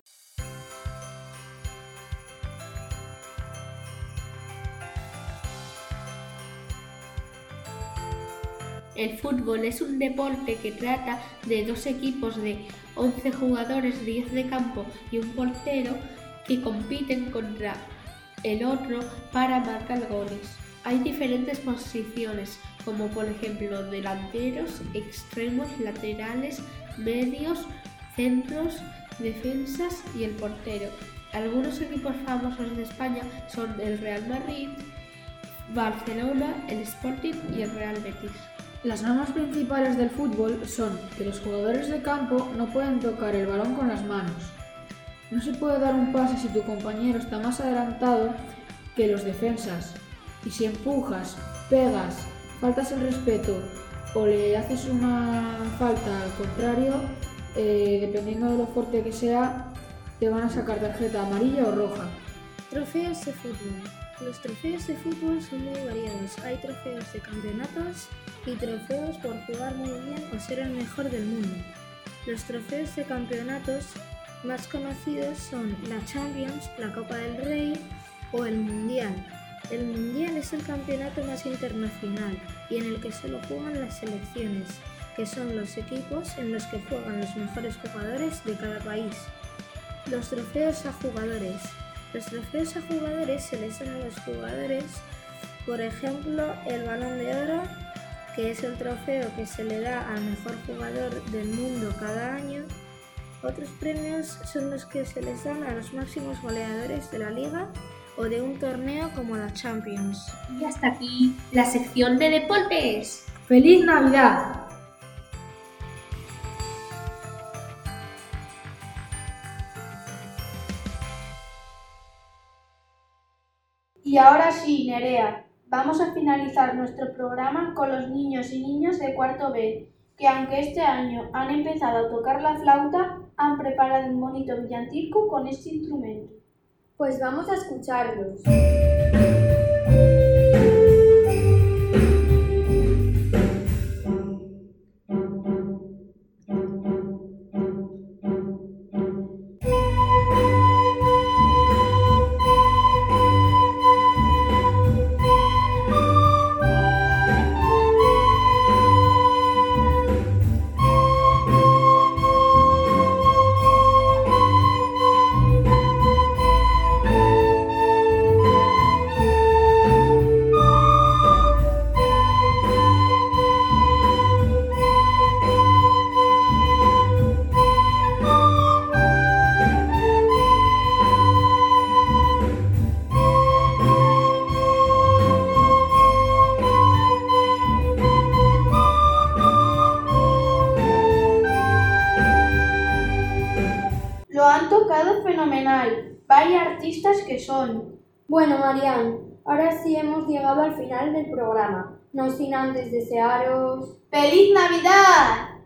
El fútbol es un deporte que trata de dos equipos de once jugadores, diez de campo y un portero que compiten contra el otro para marcar goles. Hay diferentes posiciones, como por ejemplo delanteros, extremos, laterales, medios, centros, defensas y el portero. Algunos equipos famosos de España son el Real Madrid, Barcelona, el Sporting y el Real Betis. Las normas principales del fútbol son que los jugadores de campo no pueden tocar el balón con las manos. No se puede dar un pase si tu compañero está más adelantado que los defensas. Y si empujas, pegas, faltas el respeto o le haces una falta al contrario, eh, dependiendo de lo fuerte que sea, te van a sacar tarjeta amarilla o roja. Trofeos de fútbol. Los trofeos de fútbol son muy variados. Hay trofeos de campeonatos y trofeos por jugar muy bien o ser el mejor del mundo. Los trofeos de campeonatos más conocidos son la Champions, la Copa del Rey o el Mundial. El Mundial es el campeonato más internacional y en el que solo juegan las selecciones, que son los equipos en los que juegan los mejores jugadores de cada país. Los trofeos a jugadores. Los trofeos a jugadores se les dan a los jugadores, por ejemplo, el Balón de Oro, que es el trofeo que se le da al mejor jugador del mundo cada año. Otros premios son los que se les dan a los máximos goleadores de la liga o de un torneo como la Champions. Y hasta aquí la sección de deportes. ¡Feliz Navidad! Y ahora sí, Nerea, vamos a finalizar nuestro programa con los niños y niñas de cuarto B, que aunque este año han empezado a tocar la flauta, han preparado un bonito villancico con este instrumento. Pues vamos a escucharlos. quedado fenomenal. Vaya artistas que son. Bueno, Marian, ahora sí hemos llegado al final del programa. No sin antes desearos... ¡Feliz Navidad!